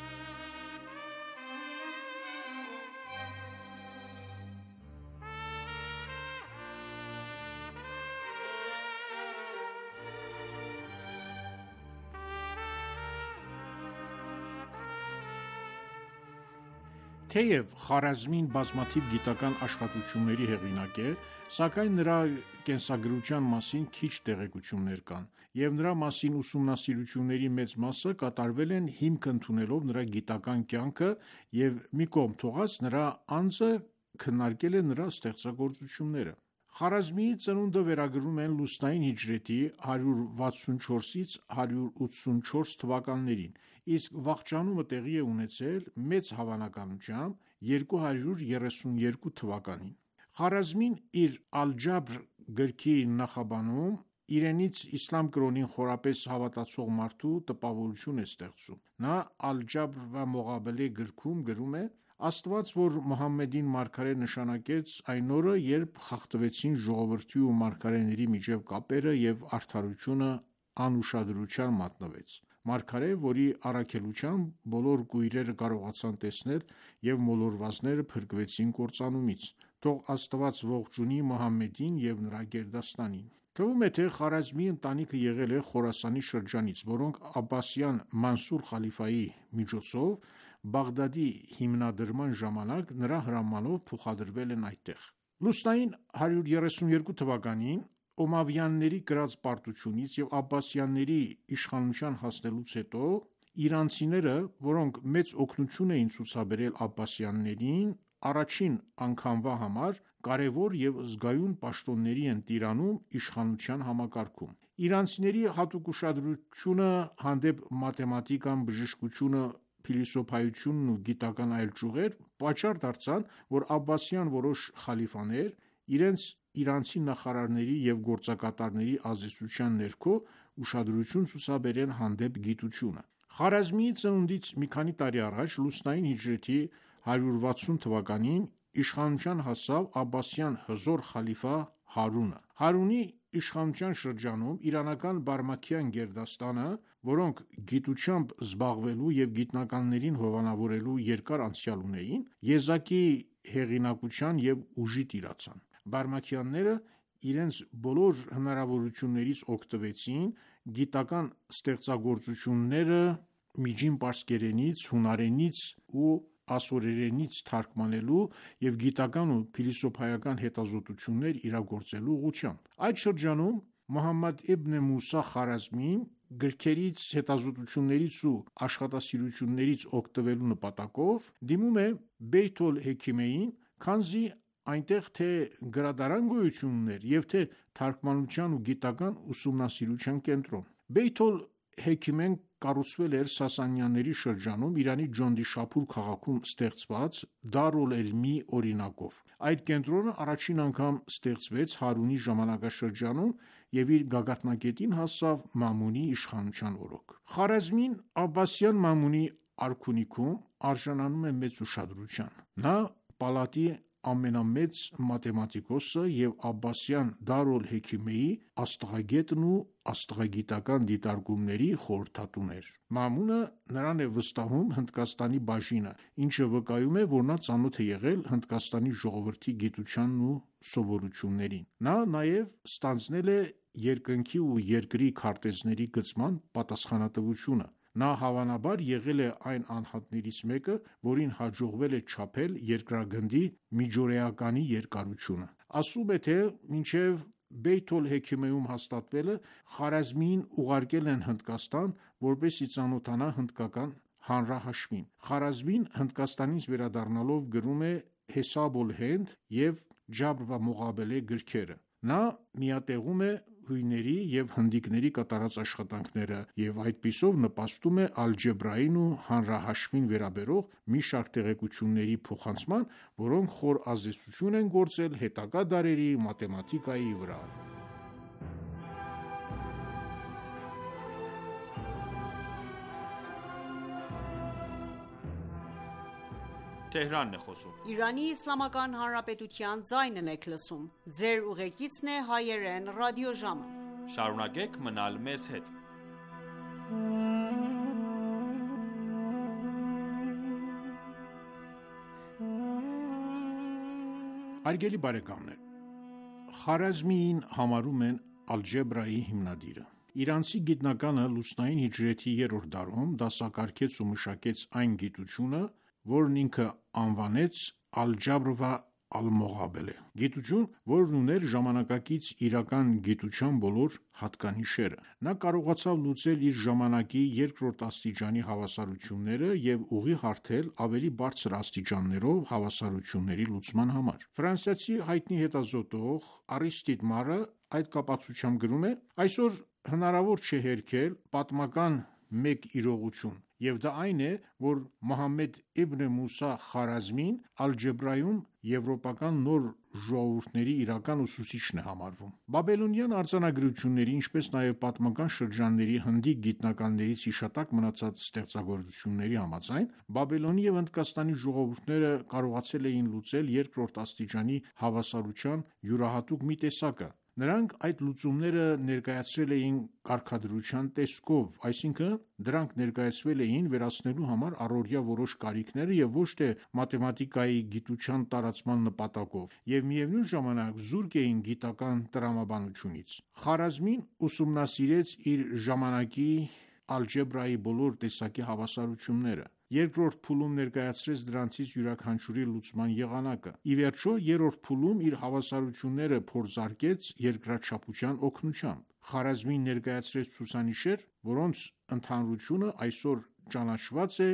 Թեև Խարազմին բազմաթիվ գիտական աշխատությունների հեղինակ է, սակայն նրա կենսագրության մասին քիչ տեղեկություններ կան, և նրա մասին ուսումնասիրությունների մեծ մասը կատարվել են հիմք ընդունելով նրա գիտական կյանքը և մի կողմ թողած նրա անձը քննարկել է նրա ստեղծագործությունները։ Խարազմիի ծնունդը վերագրում են լուսնային հիջրեթի հարյուր վաթսունչորսից հարյուր ութսունչորս թվականներին, իսկ վախճանումը տեղի է ունեցել մեծ հավանականությամբ երկու հարյուր երեսունյոթ թվականին։ Խարազմին իր Ալջաբր գրքի նախաբանում իրենից իսլամ կրոնին խորապես հավատացող մարդու տպավորություն է ստեղծում։ Նա Ալջաբր վա Մողաբելե գրքում գրում է. Աստված, որ Մուհամմեդին մարգարե նշանակեց այն օրը, երբ խախտվեցին ժողովրդի ու մարգարեների միջև կապերը և արդարությունը անուշադրության մատնվեց։ Մարգարե, որի առաքելությամբ բոլոր կույրերը կարողացան տեսնել և մոլորվածները փրկվեցին կործանումից։ Թող Աստված ողջունի Մուհամմեդին և նրա գերդաստանին։ Թվում է, թե Խարազմիի ընտանիքը եղել է Խորասանի շրջանից, որոնք Աբբասյան Մանսուր խալիֆայի միջոցով Բաղդադի հիմնադրման ժամանակ նրա հրամանով փոխադրվել են այդտեղ։ Լուսնային հարյուր երեսունյոթ թվականին Օմավյանների կրած պարտությունից և Աբբասյանների իշխանության հասնելուց հետո իրանցիները, որոնք մեծ օգնություն էին ցուցաբերել Աբբասյաններին, առաջին անգամվա համար կարևոր և զգայուն պաշտոնների են տիրանում իշխանության համակարգում։ Իրանցիների հատուկ ուշադրությունը հանդեպ մաթեմատիկան, բժշկությունը, փիլիսոփայությունն ու գիտական այլ ճյուղեր պատճառ դարձան, որ աբբասյան որոշ խալիֆաներ իրենց իրանցի նախարարների և գործակատարների ազդեցության ներքո ուշադրություն ցուցաբերեն հանդեպ գիտությունը։ Խարազմիի ծնունդից մի քանի տարի առաջ, լուսնային հիջրեթի հարյուր վաթսուն թվականին իշխանության հասավ աբբասյան հզոր խալիֆա Հարունը։ Հարունի իշխանության շրջանում իրանական Բարմաքյան գերդաստանը, որոնք գիտությամբ զբաղվելու և գիտնականներին հովանավորելու երկար անցյալ ունեին, եզակի հեղինակության և ուժի տիրացան։ Բարմաքյանները իրենց բոլոր հնարավորություններից օգտվեցին գիտական ստեղծագործությունները միջին պարսկերենից, հունարենից ու ասորերենից թարգմանելու և գիտական ու փիլիսոփայական հետազոտություններ իրագործելու ուղղությամբ։ Այդ շրջանում Մոհամմադ իբն Մուսա Խարազմին գրքերից, հետազոտություններից ու աշխատասիրություններից օգտվելու նպատակով դիմում է Բեյթ ալ-Հեքիմեին, քանզի այնտեղ թե գրադարան գոյություն ուներ և թե թարգմանության ու գիտական ուսումնասիրության կենտրոն։ Բեյթ ալ-Հեքիմեն կառուցվել էր Սասանյանների շրջանում Իրանի Ջոնդիշափուր քաղաքում ստեղծված Դար ալ-Էլմի օրինակով։ Այդ կենտրոնը առաջին անգամ ստեղծվեց Հարունի ժամանակաշրջանում և իր գագաթնակետին հասավ Մաամունի իշխանության օրոք։ Խարազմին Աբբասյան Մաամունի արքունիքում արժանանում է մեծ ուշադրության։ Նա պալատի ամենամեծ մաթեմատիկոսը և Աբբասյան Դար ալ-Հեքիմեի աստղագետն ու աստղագիտական դիտարկումների խորհրդատուն էր։ Մաամունը նրան է վստահում Հնդկաստանի բաժինը, ինչը վկայում է, որ նա ծանոթ է եղել Հնդկաստանի ժողովրդի գիտությանն ու սովորություններին։ Նա նաև ստանձնել է երկնքի ու երկրի քարտեզների գծման պատասխանատվությունը։ Նա հավանաբար եղել է այն անհատներից մեկը, որին հաջողվել է չափել երկրագնդի միջօրեականի երկարությունը։ Ասում է, թե մինչև Բեյթ ալ-Հեքիմեում հաստատվելը Խարազմիին ուղարկել են Հնդկաստան, որպեսզի ծանոթանա հնդկական հանրահաշվին։ Խարազմին Հնդկաստանից վերադառնալով գրում է Հեսաբ ալ-Հենդ և Ջաբր վա Մողաբելե գրքերը։ Նա միատեղում է հույների և հնդիկների կատարած աշխատանքները և այդպիսով նպաստում է ալջեբրային ու հանրահաշվին վերաբերող մի շարք տեղեկությունների փոխանցման, որոնք խոր ազդեցություն են գործել հետագա դարերի մաթեմատիկայի վրա։ Շարունակեք մնալ մեզ հետ։ Հարգելի բարեկամներ, Խարազմիին համարում են ալջեբրայի հիմնադիրը։ Իրանցի գիտնականը լուսնային հիջրեթի երրորդ դարում դասակարգեց ու մշակեց այն գիտությունը, որն ինքը անվանեց Ալ-Ջաբր վա Ալ-Մողաբելե, գիտություն, որն ուներ ժամանակակից իրական գիտության բոլոր հատկանիշերը։ Նա կարողացավ լուծել իր ժամանակի երկրորդ աստիճանի հավասարությունները և ուղի հարթել ավելի բարձր աստիճաններով հավասարությունների լուծման համար։ Ֆրանսիացի հայտնի հետազոտող Արիստիդ Մարը այդ կապակցությամբ գրում է. «Այսօր հնարավոր չէ հերքել պատմական մեկ իրողություն, և դա այն է, որ Մոհամմեդ իբն Մուսա Խարազմին ալջեբրայում եվրոպական նոր ժողովուրդների իրական ուսուցիչն է համարվում»։ Բաբելոնյան արձանագրությունների, ինչպես նաև պատմական շրջանների հնդիկ գիտնականներից հիշատակ մնացած ստեղծագործությունների համաձայն, Բաբելոնի և Հնդկաստանի ժողովուրդները կարողացել էին լուծել երկրորդ աստիճանի հավասարության յուրահատուկ մի տեսակը։ Նրանք այդ լուծումները ներկայացրել էին կարգադրության տեսքով, այսինքն՝ դրանք ներկայացվել էին վերացնելու համար առօրյա որոշ կարիքները և ոչ թե մաթեմատիկայի գիտության տարածման նպատակով, և միևնույն ժամանակ զուրկ էին գիտական տրամաբանությունից։ Խարազմին ուսումնասիրեց իր ժամանակի ալջեբրայի բոլոր տեսակի հավասարությունները։ Երկրորդ փուլում ներկայացրեց դրանցից յուրաքանչյուրի լուծման եղանակը։ Ի վերջո, երրորդ փուլում իր հավասարությունները փորձարկեց երկրաչափության օգնությամբ։ Խարազմին ներկայացրեց ցուցանիշեր, որոնց ընդհանրությունը այսօր ճանաչված է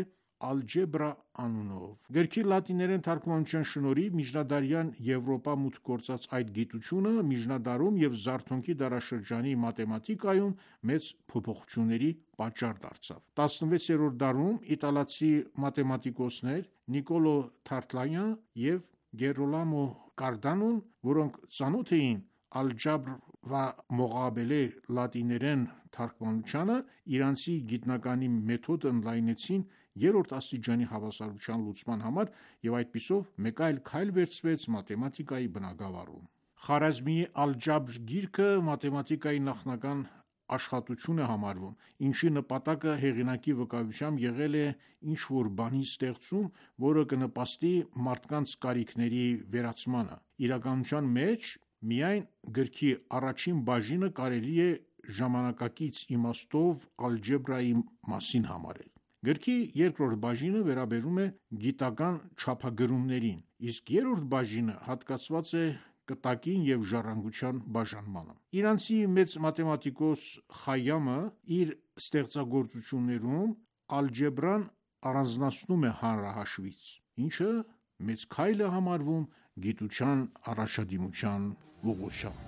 Ալջեբրա անունով։ Գրքի լատիներեն թարգմանության շնորհիվ միջնադարյան Եվրոպա մուտք գործած այդ գիտությունը միջնադարում և Զարթոնքի դարաշրջանի մաթեմատիկայում մեծ փոփոխությունների պատճառ դարձավ։ տասնվեցերորդ դարում իտալացի մաթեմատիկոսներ Նիկոլո Թարտլայան և Գերոլամո Կարդանոն, որոնք ծանոթ էին Ալջաբր վա Մողաբելե լատիներեն թարգմանությանը, իրանցի գիտնականի մեթոդը ընդլայնեցին երրորդ աստիճանի հավասարության լուծման համար և այդպիսով մեկ այլ քայլ վերցվեց մաթեմատիկայի բնագավառում։ Խարազմիի Ալջաբր գիրքը մաթեմատիկայի նախնական աշխատություն է համարվում, ինչի նպատակը հեղինակի վկայությամբ եղել է ինչ-որ բանի ստեղծում, որը կնպաստի մարդկանց կարիքների վերացմանը։ Իրականության մեջ միայն գրքի առաջին բաժինը կարելի է ժամանակակից իմաստով ալջեբրայի մասին համարել։ Գրքի երկրորդ բաժինը վերաբերում է գիտական չափագրումներին, իսկ երրորդ բաժինը հատկացված է կտակին և ժառանգության բաժանմանը։ Իրանցի մեծ մաթեմատիկոս Խայամը իր ստեղծագործություններում ալջեբրան առանձնացնում է հանրահաշվից, ինչը մեծ քայլ է համարվում գիտության առաջադիմության ուղղությամբ։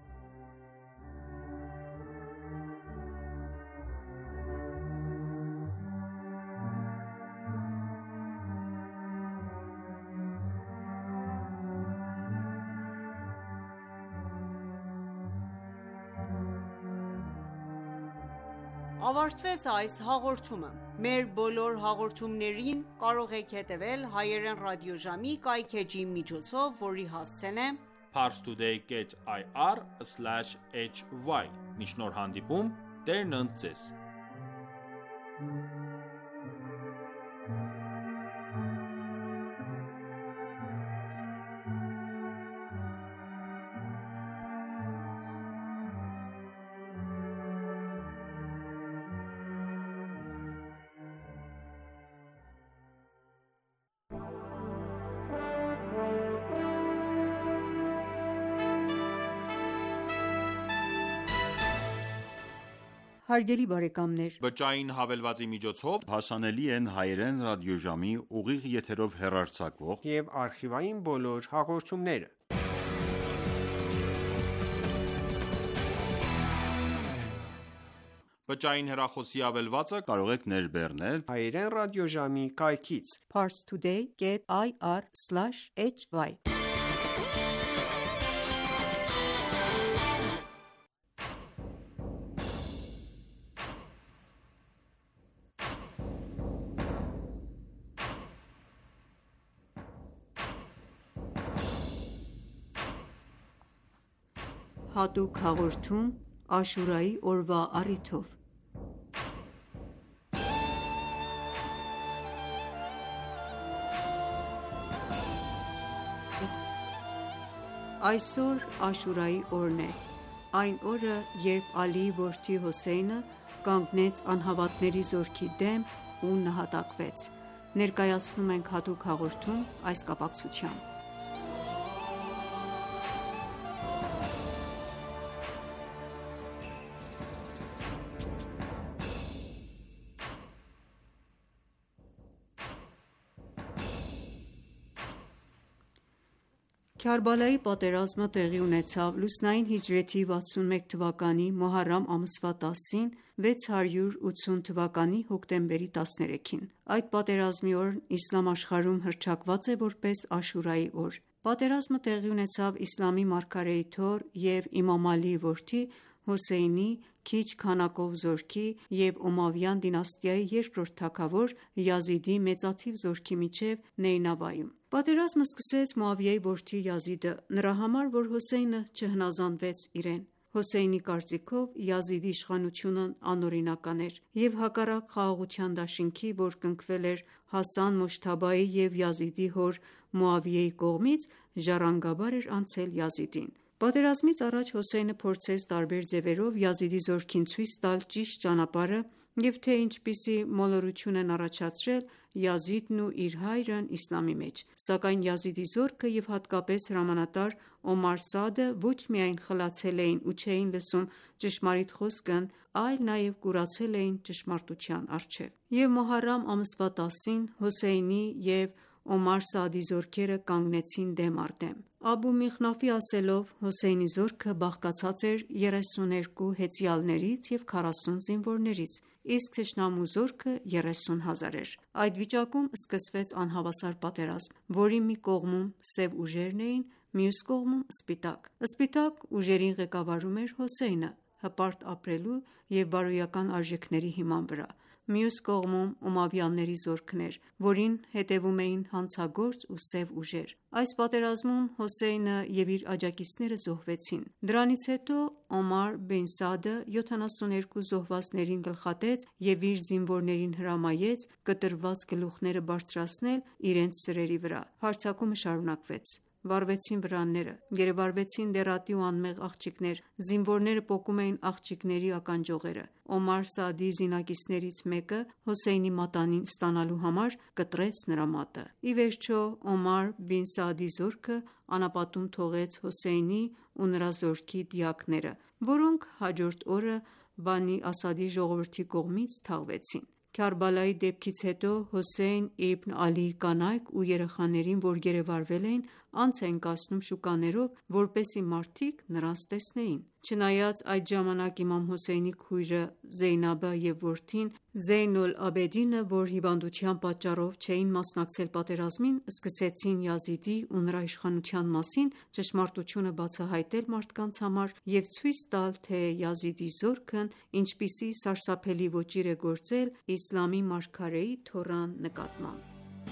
Ավարտվեց այս հաղորդումը։ Մեր բոլոր հաղորդումներին կարող եք հետևել հայերեն ռադիոժամի կայքէջի միջոցով, որի հասցեն է parstoday dot i r slash h y։ Մինչ նոր հանդիպում, Տերն ընդ ձեզ։ Հարգելի բարեկամներ, Բջջային հավելվածի միջոցով հասանելի են հայերեն ռադիոժամի ուղիղ եթերով հեռարձակվող և արխիվային բոլոր հաղորդումները։ Բջջային հեռախոսի հավելվածը կարող եք ներբեռնել հայերեն ռադիոժամի կայքից parstoday dot i r slash h y։ Հատուկ հաղորդում Աշուրայի օրվա առիթով։ Այսօր Աշուրայի օրն է, այն օրը, երբ Ալիի որդի Հոսեյնը կանգնեց անհավատների զորքի դեմ ու նահատակվեց։ Ներկայացնում ենք հատուկ հաղորդում այս կապակցությամբ։ Քարբալայի պատերազմը տեղի ունեցավ լուսնային հիջրեթի վաթսունմեկ թվականի Մոհարրամ ամսվա տասին, վեց հարյուր ութսուն թվականի հոկտեմբերի տասներեքին։ Այդ պատերազմի օրն իսլամ աշխարհում հռչակված է որպես Աշուրայի օր։ Պատերազմը տեղի ունեցավ իսլամի մարգարեի թոռ և իմամ Ալիի որդի Հոսեյնի քիչ քանակով զորքի և Օմավյան դինաստիայի երկրորդ թագավոր Յազիդի մեծաթիվ զորքի միջև Նեյնավայում։ Պատերազմը սկսեց Մուավիայի որդի Յազիդը, նրա համար, որ Հոսեյնը չհնազանդվեց իրեն։ Հոսեյնի կարծիքով Յազիդի իշխանությունն անօրինական էր և հակառակ խաղաղության դաշինքի, որ կնքվել էր Հասան Մոջթաբայի և Յազիդի հոր Մուավիայի կողմից, ժառանգաբար էր անցել Յազիդին։ Պատերազմից առաջ Հոսեյնը փորձեց տարբեր ձևերով Յազիդի զորքին ցույց տալ ճիշտ ճանապարհը և թե ինչպիսի մոլորություն են առաջացրել Յազիդն ու իր հայրն իսլամի մեջ: Սակայն Յազիդի զորքը և հատկապես հրամանատար Օմար Սաադը ոչ միայն խլացել էին ու չէին լսում ճշմարիտ խոսքն այլ նաև կուրացել էին ճշմարտության առջև: Եվ մոհարրամ ամսվա տասին Հոսեյնի և Օմար Սաադի զորքերը կանգնեցին դեմ առ դեմ: Աբու Միխնաֆի ասելով, Հոսեյնի զորքը բաղկացած էր երեսուներկու հեծյալներից և քառասուն զինվորներից, իսկ թշնամու զորքը երեսուն հազար էր: Այդ վիճակում սկսվեց անհավասար պատերազմ, որի մի կողմում սև ուժերն էին, մյուս կողմում՝ սպիտակ: Սպիտակ ուժերին ղեկավարում էր Հոսեյնը՝ հպարտ ապրելու և բարոյական արժեքների հիման վրա: Մյուս կողմում Ումավյանների զորքն էր, որին հետևում էին հանցագործ ու սև ուժեր: Այս պատերազմում Հոսեյնը և իր աջակիցները զոհվեցին: Դրանից հետո Օմար բին Սաադը յոթանասունյոթ զոհվածներին գլխատեց և իր զինվորներին հրամայեց կտրված գլուխները բարձրացնել իրենց սրերի վրա: Հարձակումը շարունակվեց: Վառվեցին վրանները, գերեվարվեցին լեռատի ու անմեղ աղջիկներ: Զինվորները պոկում էին աղջիկների ականջողերը: Օմար Սաադի զինակիցներից մեկը Հոսեյնի մատանին ստանալու համար կտրեց նրա մատը: Ի վերջո Օմար բին Սաադի զորքը անապատում թողեց Հոսեյնի ու նրա զորքի դիակները, որոնք հաջորդ օրը Բանի Ասադի ժողովրդի կողմից թաղվեցին: Քարբալայի դեպքից հետո Հոսեյն իբն Ալիի կանայք ու երեխաներին, որ գերեվարվել էին, անց էին կացնում շուկաներով, որպեսզի մարդիկ նրանց տեսնեին: Չնայած այդ ժամանակ իմամ Հոսեյնի քույրը Զեյնաբը և որդին Զեյն ալ-Աբեդինը, որ հիվանդության պատճառով չէին մասնակցել պատերազմին, սկսեցին Յազիդի ու նրա իշխանության մասին ճշմարտությունը բացահայտել մարդկանց համար և ցույց տալ, թե Յազիդի զորքն ինչպիսի սարսափելի ոճիր է գործել իսլամի մարգարեի թոռան նկատմամբ: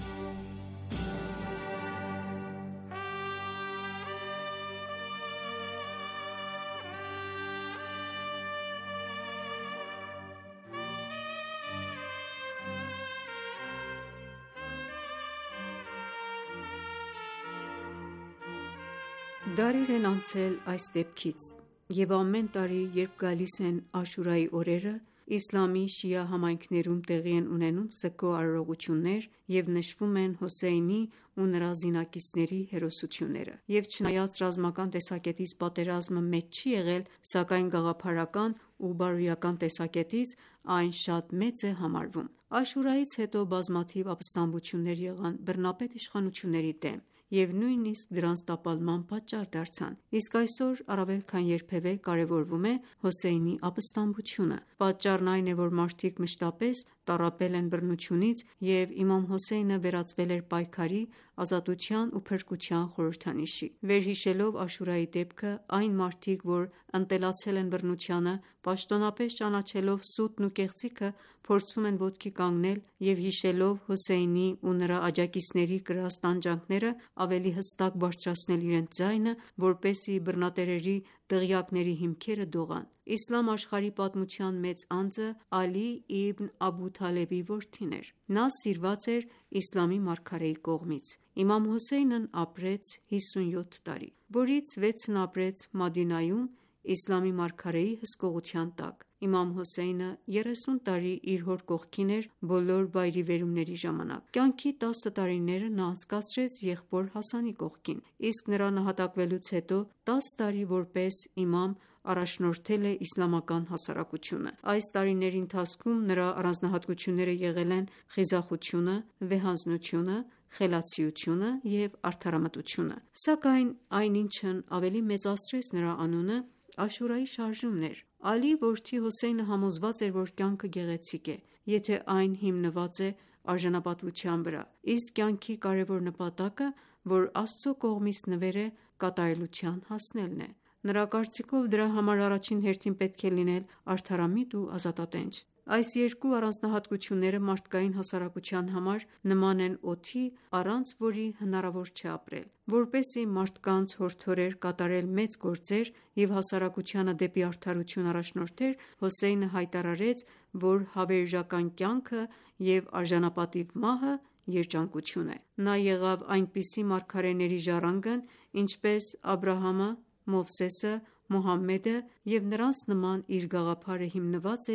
Դարեր են անցել այս դեպքից և ամեն տարի երբ գալիս են Աշուրայի օրերը, իսլամի շիա համայնքներում տեղի են ունենում սգո արարողություններ և նշվում են Հոսեյնի ու նրա զինակիցների հերոսությունները: Եվ չնայած ռազմական տեսակետից պատերազմը մեծ չի եղել, սակայն գաղափարական ու բարոյական տեսակետից այն շատ մեծ է համարվում: Աշուրայից հետո բազմաթիվ ապստամբություններ եղան բռնապետ իշխանությունների դեմ և նույնիսկ դրանց տապալման պատճառ դարձան: Իսկ այսօր առավել քան երբևէ կարևորվում է Հոսեյնի ապստամբությունը: Պատճառն այն է, որ մարդիկ մշտապես տառապել են բռնությունից և իմամ Հոսեյնը վերածվել էր պայքարի, ազատության ու փրկության խորհրդանիշի: Վերհիշելով Աշուրայի դեպքը, այն մարդիկ, որ ընտելացել են բռնությանը, պաշտոնապես ճանաչելով սուտն ու կեղծիքը, փորձում են ոտքի կանգնել և հիշելով Հոսեյնի ու նրա աջակիցների կրած տանջանքները, ավելի հստակ բարձրացնել իրենց ձայնը, որպեսզի բռնատերերի դղյակների հիմքերը դողան: Իսլամ աշխարհի պատմության մեծ անձը Ալի իբն Աբու Թալեբի որդին էր: Նա սիրված էր իսլամի մարգարեի կողմից: Իմամ Հոսեյնն ապրեց հիսունյոթ տարի, որից վեցն ապրեց Մադինայում իսլամի մարգարեի հսկողության տակ: Իմամ Հոսեյնը երեսուն տարի իր հոր կողքին էր բոլոր վայրիվերումների ժամանակ: Կյանքի տասը տարիները նա անցկացրեց եղբոր Հասանի կողքին, իսկ նրա նահատակվելուց հետո տասը տարի որպես իմամ առաջնորդել է իսլամական հասարակությունը: Այս տարիների ընթացքում նրա առանձնահատկությունները եղել են խիզախությունը, վեհանձնությունը, խելացիությունը և արդարամտությունը: Սակայն այն ինչն ավելի մեծացրեց նրա անունը Աշուրայի շարժումն էր: Ալիի որդի Հոսեյնը համոզված էր, որ կյանքը գեղեցիկ է, եթե այն հիմնված է արժանապատվության վրա, իսկ կյանքի կարևոր նպատակը, որ Աստծո կողմից նվեր է, կատարելության հասնելն է: Նրա կարծիքով դրա համար առաջին հերթին պետք է լինել արդարամիտ ու ազատատենչ: Այս երկու առանձնահատկությունները մարդկային հասարակության համար նման են օդի, առանց որի հնարավոր չէ ապրել: Որպեսզի մարդկանց հորդորեր կատարել մեծ գործեր և հասարակությանը դեպի արդարություն առաջնորդեր, Հոսեյնը հայտարարեց, որ հավերժական կյանքը և արժանապատիվ մահը երջանկություն է: Նա եղավ այնպիսի մարգարեների ժառանգն, ինչպես Աբրահամը, Մովսեսը, Մոհամմեդը և նրանց նման իր գաղափարը հիմնված էր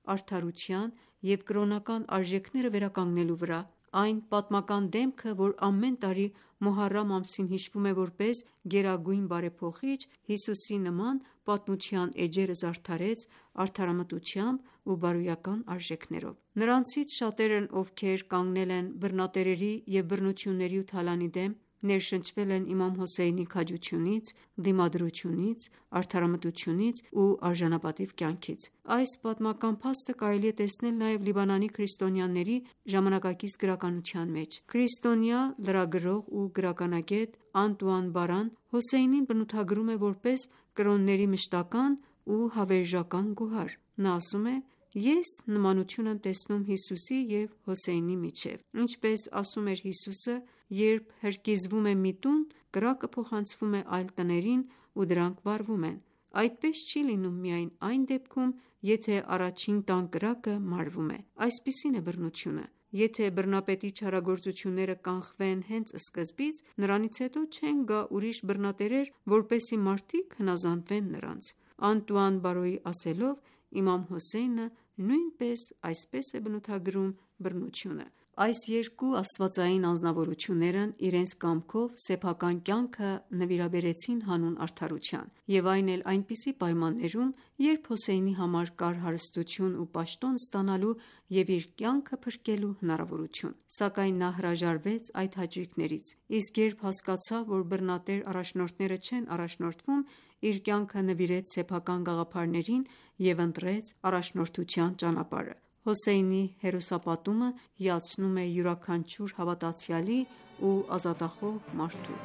արդարության և կրոնական արժեքները վերականգնելու վրա։ Այն պատմական դեմքը, որ ամեն տարի Մոհարրամ ամսին հիշվում է որպես գերագույն բարեփոխիչ, Հիսուսի նման պատմության էջերը զարդարեց արդարամտությամբ ու բարոյական արժեքներով։ Նրանցից շատերն, ովքեր կանգնել են բռնատերերի և բռնությունների ու թալանի դեմ, ներշնչվել են իմամ Հոսեյնի քաջությունից, դիմադրությունից, արդարամտությունից ու արժանապատիվ կյանքից։ Այս պատմական փաստը կարելի է տեսնել նաև Լիբանանի քրիստոնյաների ժամանակակից գրականության մեջ։ Քրիստոնյա լրագրող ու գրականագետ Անտուան Բարան Հոսեյնին բնութագրում է որպես կրոնների մշտական ու հավերժական գոհար։ Նա ասում է. «Ես նմանություն եմ տեսնում Հիսուսի և Հոսեյնի միջև։ Ինչպես ասում էր Հիսուսը, երբ հրկիզվում է մի տուն, կրակը փոխանցվում է այլ տներին ու դրանք վառվում են։ Այդպես չի լինում միայն այն դեպքում, եթե առաջին տան կրակը մարվում է։ Այսպիսին է բռնությունը։ Եթե բռնապետի չարագործությունները կանխվեն հենց սկզբից, նրանից հետո չեն գա ուրիշ բռնատերեր, որպեսզի մարդիկ հնազանդվեն նրանց»։ Անտուան Բարոյի ասելով, իմամ Հոսեյնը նույնպես այսպես է բնութագրում բռնությունը։ Այս երկու աստվածային անձնավորություններն իրենց կամքով սեփական կյանքը նվիրաբերեցին հանուն արդարության, և այն էլ այնպիսի պայմաններում, երբ Հոսեյնի համար կար հարստություն ու պաշտոն ստանալու և իր կյանքը փրկելու հնարավորություն։ Սակայն նա հրաժարվեց այդ հաճույքներից, իսկ երբ հասկացավ, որ բռնատեր առաջնորդները չեն առաջնորդվում, իր կյանքը նվիրեց սեփական գաղափարներին և ընտրեց առաջնորդության ճանապարհը։ Հոսեյնի հերոսապատումը հիացնում է յուրաքանչյուր հավատացյալի ու ազատախոհ մարդու։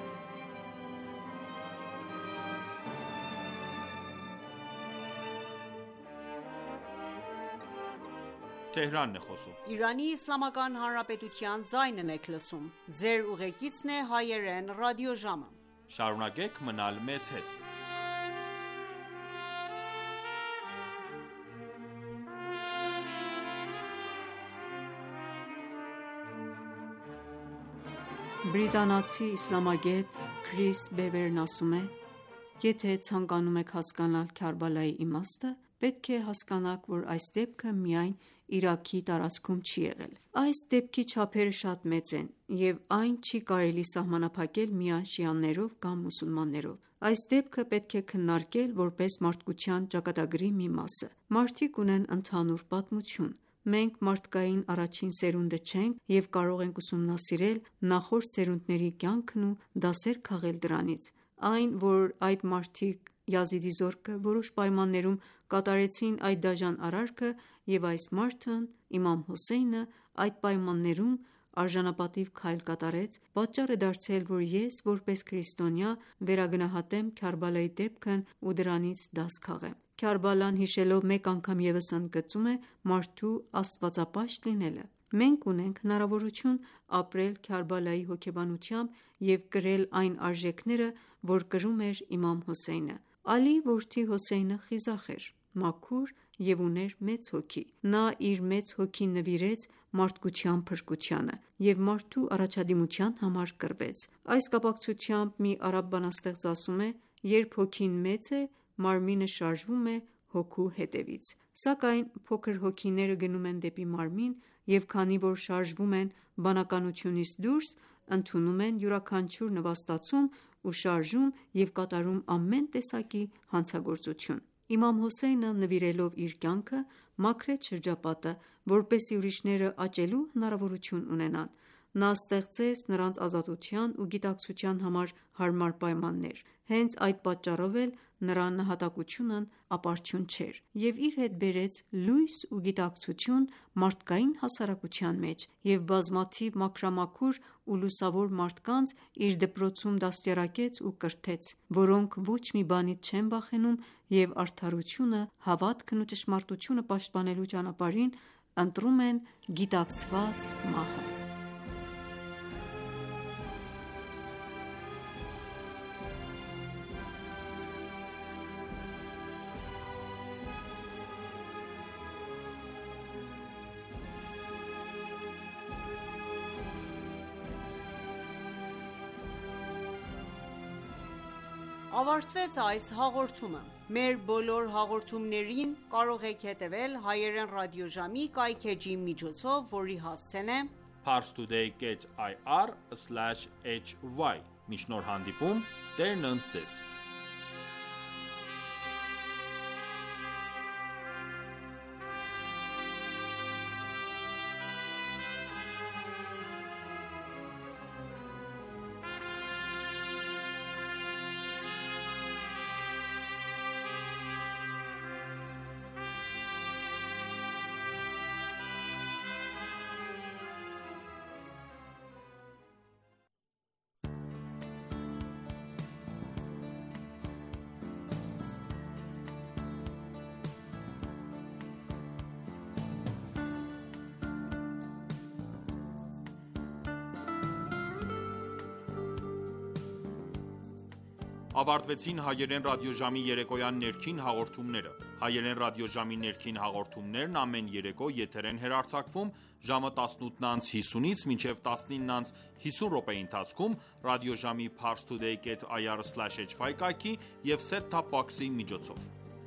Շարունակեք մնալ մեզ հետ։ Բրիտանացի իսլամագետ Քրիս Բևերն ասում է. «Եթե ցանկանում եք հասկանալ Քարբալայի իմաստը, պետք է հասկանաք, որ այս դեպքը միայն Իրաքի տարածքում չի եղել։ Այս դեպքի չափերը շատ մեծ են, և այն չի կարելի սահմանափակել միայն շիաներով կամ մուսուլմաններով։ Այս դեպքը պետք է քննարկել որպես մարդկության ճակատագրի մի մասը։ Մարդիկ ունեն ընդհանուր պատմություն։ Մենք մարդկային առաջին սերունդը չենք և կարող ենք ուսումնասիրել նախորդ սերունդների կյանքն ու դասեր քաղել դրանից։ Այն, որ այդ մարդիկ Յազիդի զորքը որոշ պայմաններում կատարեցին այդ դաժան արարքը, և այս մարդն իմամ Հոսեյնը այդ պայմաններում արժանապատիվ քայլ կատարեց, պատճառ է դարձել, որ ես, որպես քրիստոնյա, վերագնահատեմ Քարբալայի դեպքն ու դրանից դաս քաղեմ։ Քարբալան հիշելով մեկ անգամ ևս ընդգծում է մարդու աստվածապաշտ լինելը։ Մենք ունենք հնարավորություն ապրել Քարբալայի հոգեբանությամբ և կրել այն արժեքները, որ կրում էր իմամ Հոսեյնը։ Ալիի որդի Հոսեյնը խիզախ էր, մաքուր և ուներ մեծ հոգի։ Նա իր մեծ հոգին նվիրեց մարդկության փրկությանը և մարդու առաջադիմության համար կռվեց։ Այս կապակցությամբ մի արաբ բանաստեղծ ասում է. «Երբ հոգին մեծ է, մարմինը շարժվում է հոգու հետևից։ Սակայն փոքր հոգիները գնում են դեպի մարմին, և քանի որ շարժվում են բանականությունից դուրս, ընդունում են յուրաքանչյուր նվաստացում ու շարժում և կատարում ամեն տեսակի հանցագործություն»։ Իմամ Հոսեյնը նվիրելով իր կյանքը մաքրեց շրջապատը, որպեսզի ուրիշները աճելու հնարավորություն ունենան։ Նա ստեղծեց նրանց ազատության ու գիտակցության համար հարմար պայմաններ։ Հենց այդ պատճառով էլ նրա նահատակությունն ապարդյուն չէր, և իր հետ բերեց լույս ու գիտակցություն մարդկային հասարակության մեջ և բազմաթիվ մաքրամաքուր ու լուսավոր մարդկանց իր դպրոցում դաստիարակեց ու կրթեց, որոնք ոչ մի բանից չեն վախենում և արդարությունը, հավատքն ու ճշմարտությունը պաշտպանելու ճանապարհին ընտրում են գիտակցված մահը։ ավարտվեց այս հաղորդումը։ Մեր բոլոր հաղորդումներին կարող եք հետևել հայերեն ռադիոժամի կայքէջի միջոցով, որի հասցեն է parstoday dot i r slash h y։ Մինչ նոր հանդիպում, Տերն ընդ ձեզ։ Ավարտվեցին հայերեն ռադիոժամի երեկոյան ներքին հաղորդումները։ Հայերեն ռադիոժամի ներքին հաղորդումներն ամեն երեկո եթեր են հեռարձակվում ժամը տասնութ հիսունից մինչև տասնինը հիսուն րոպեի ընթացքում ռադիոժամի parstoday dot i r slash h y կայքի և set-top box-ի միջոցով։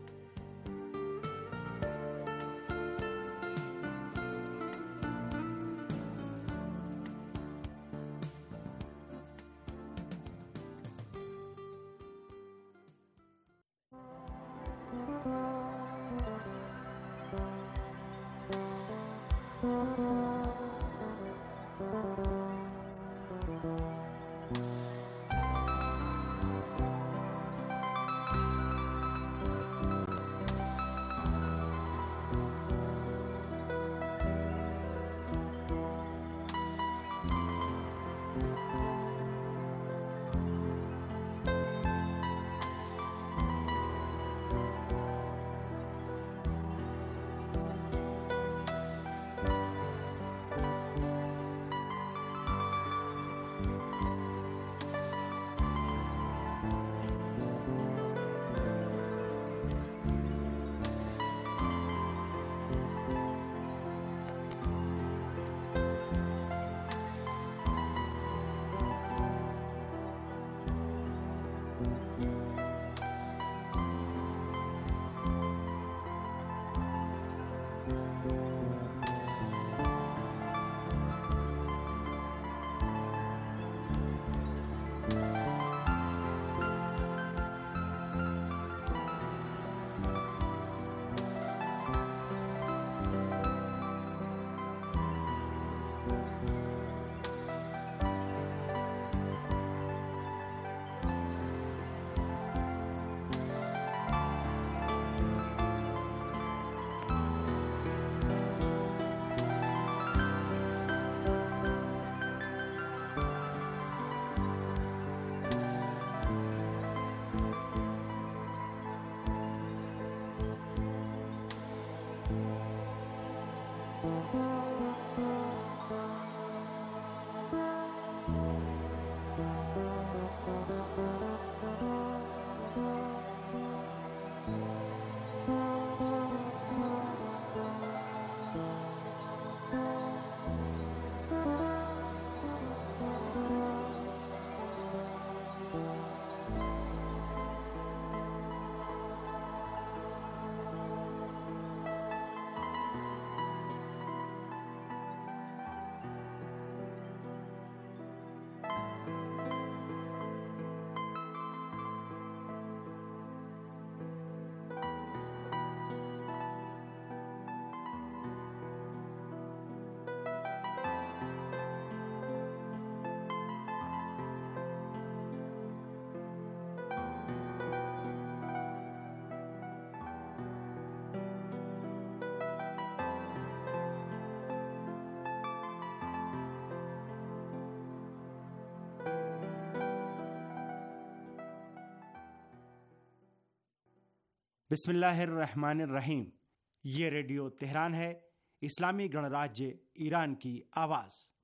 बिस्मिल्लाहिर्रहमानिर्रहीम। ये radio Tehran है, इस्लामी गणराज्य ईरान की आवाज़।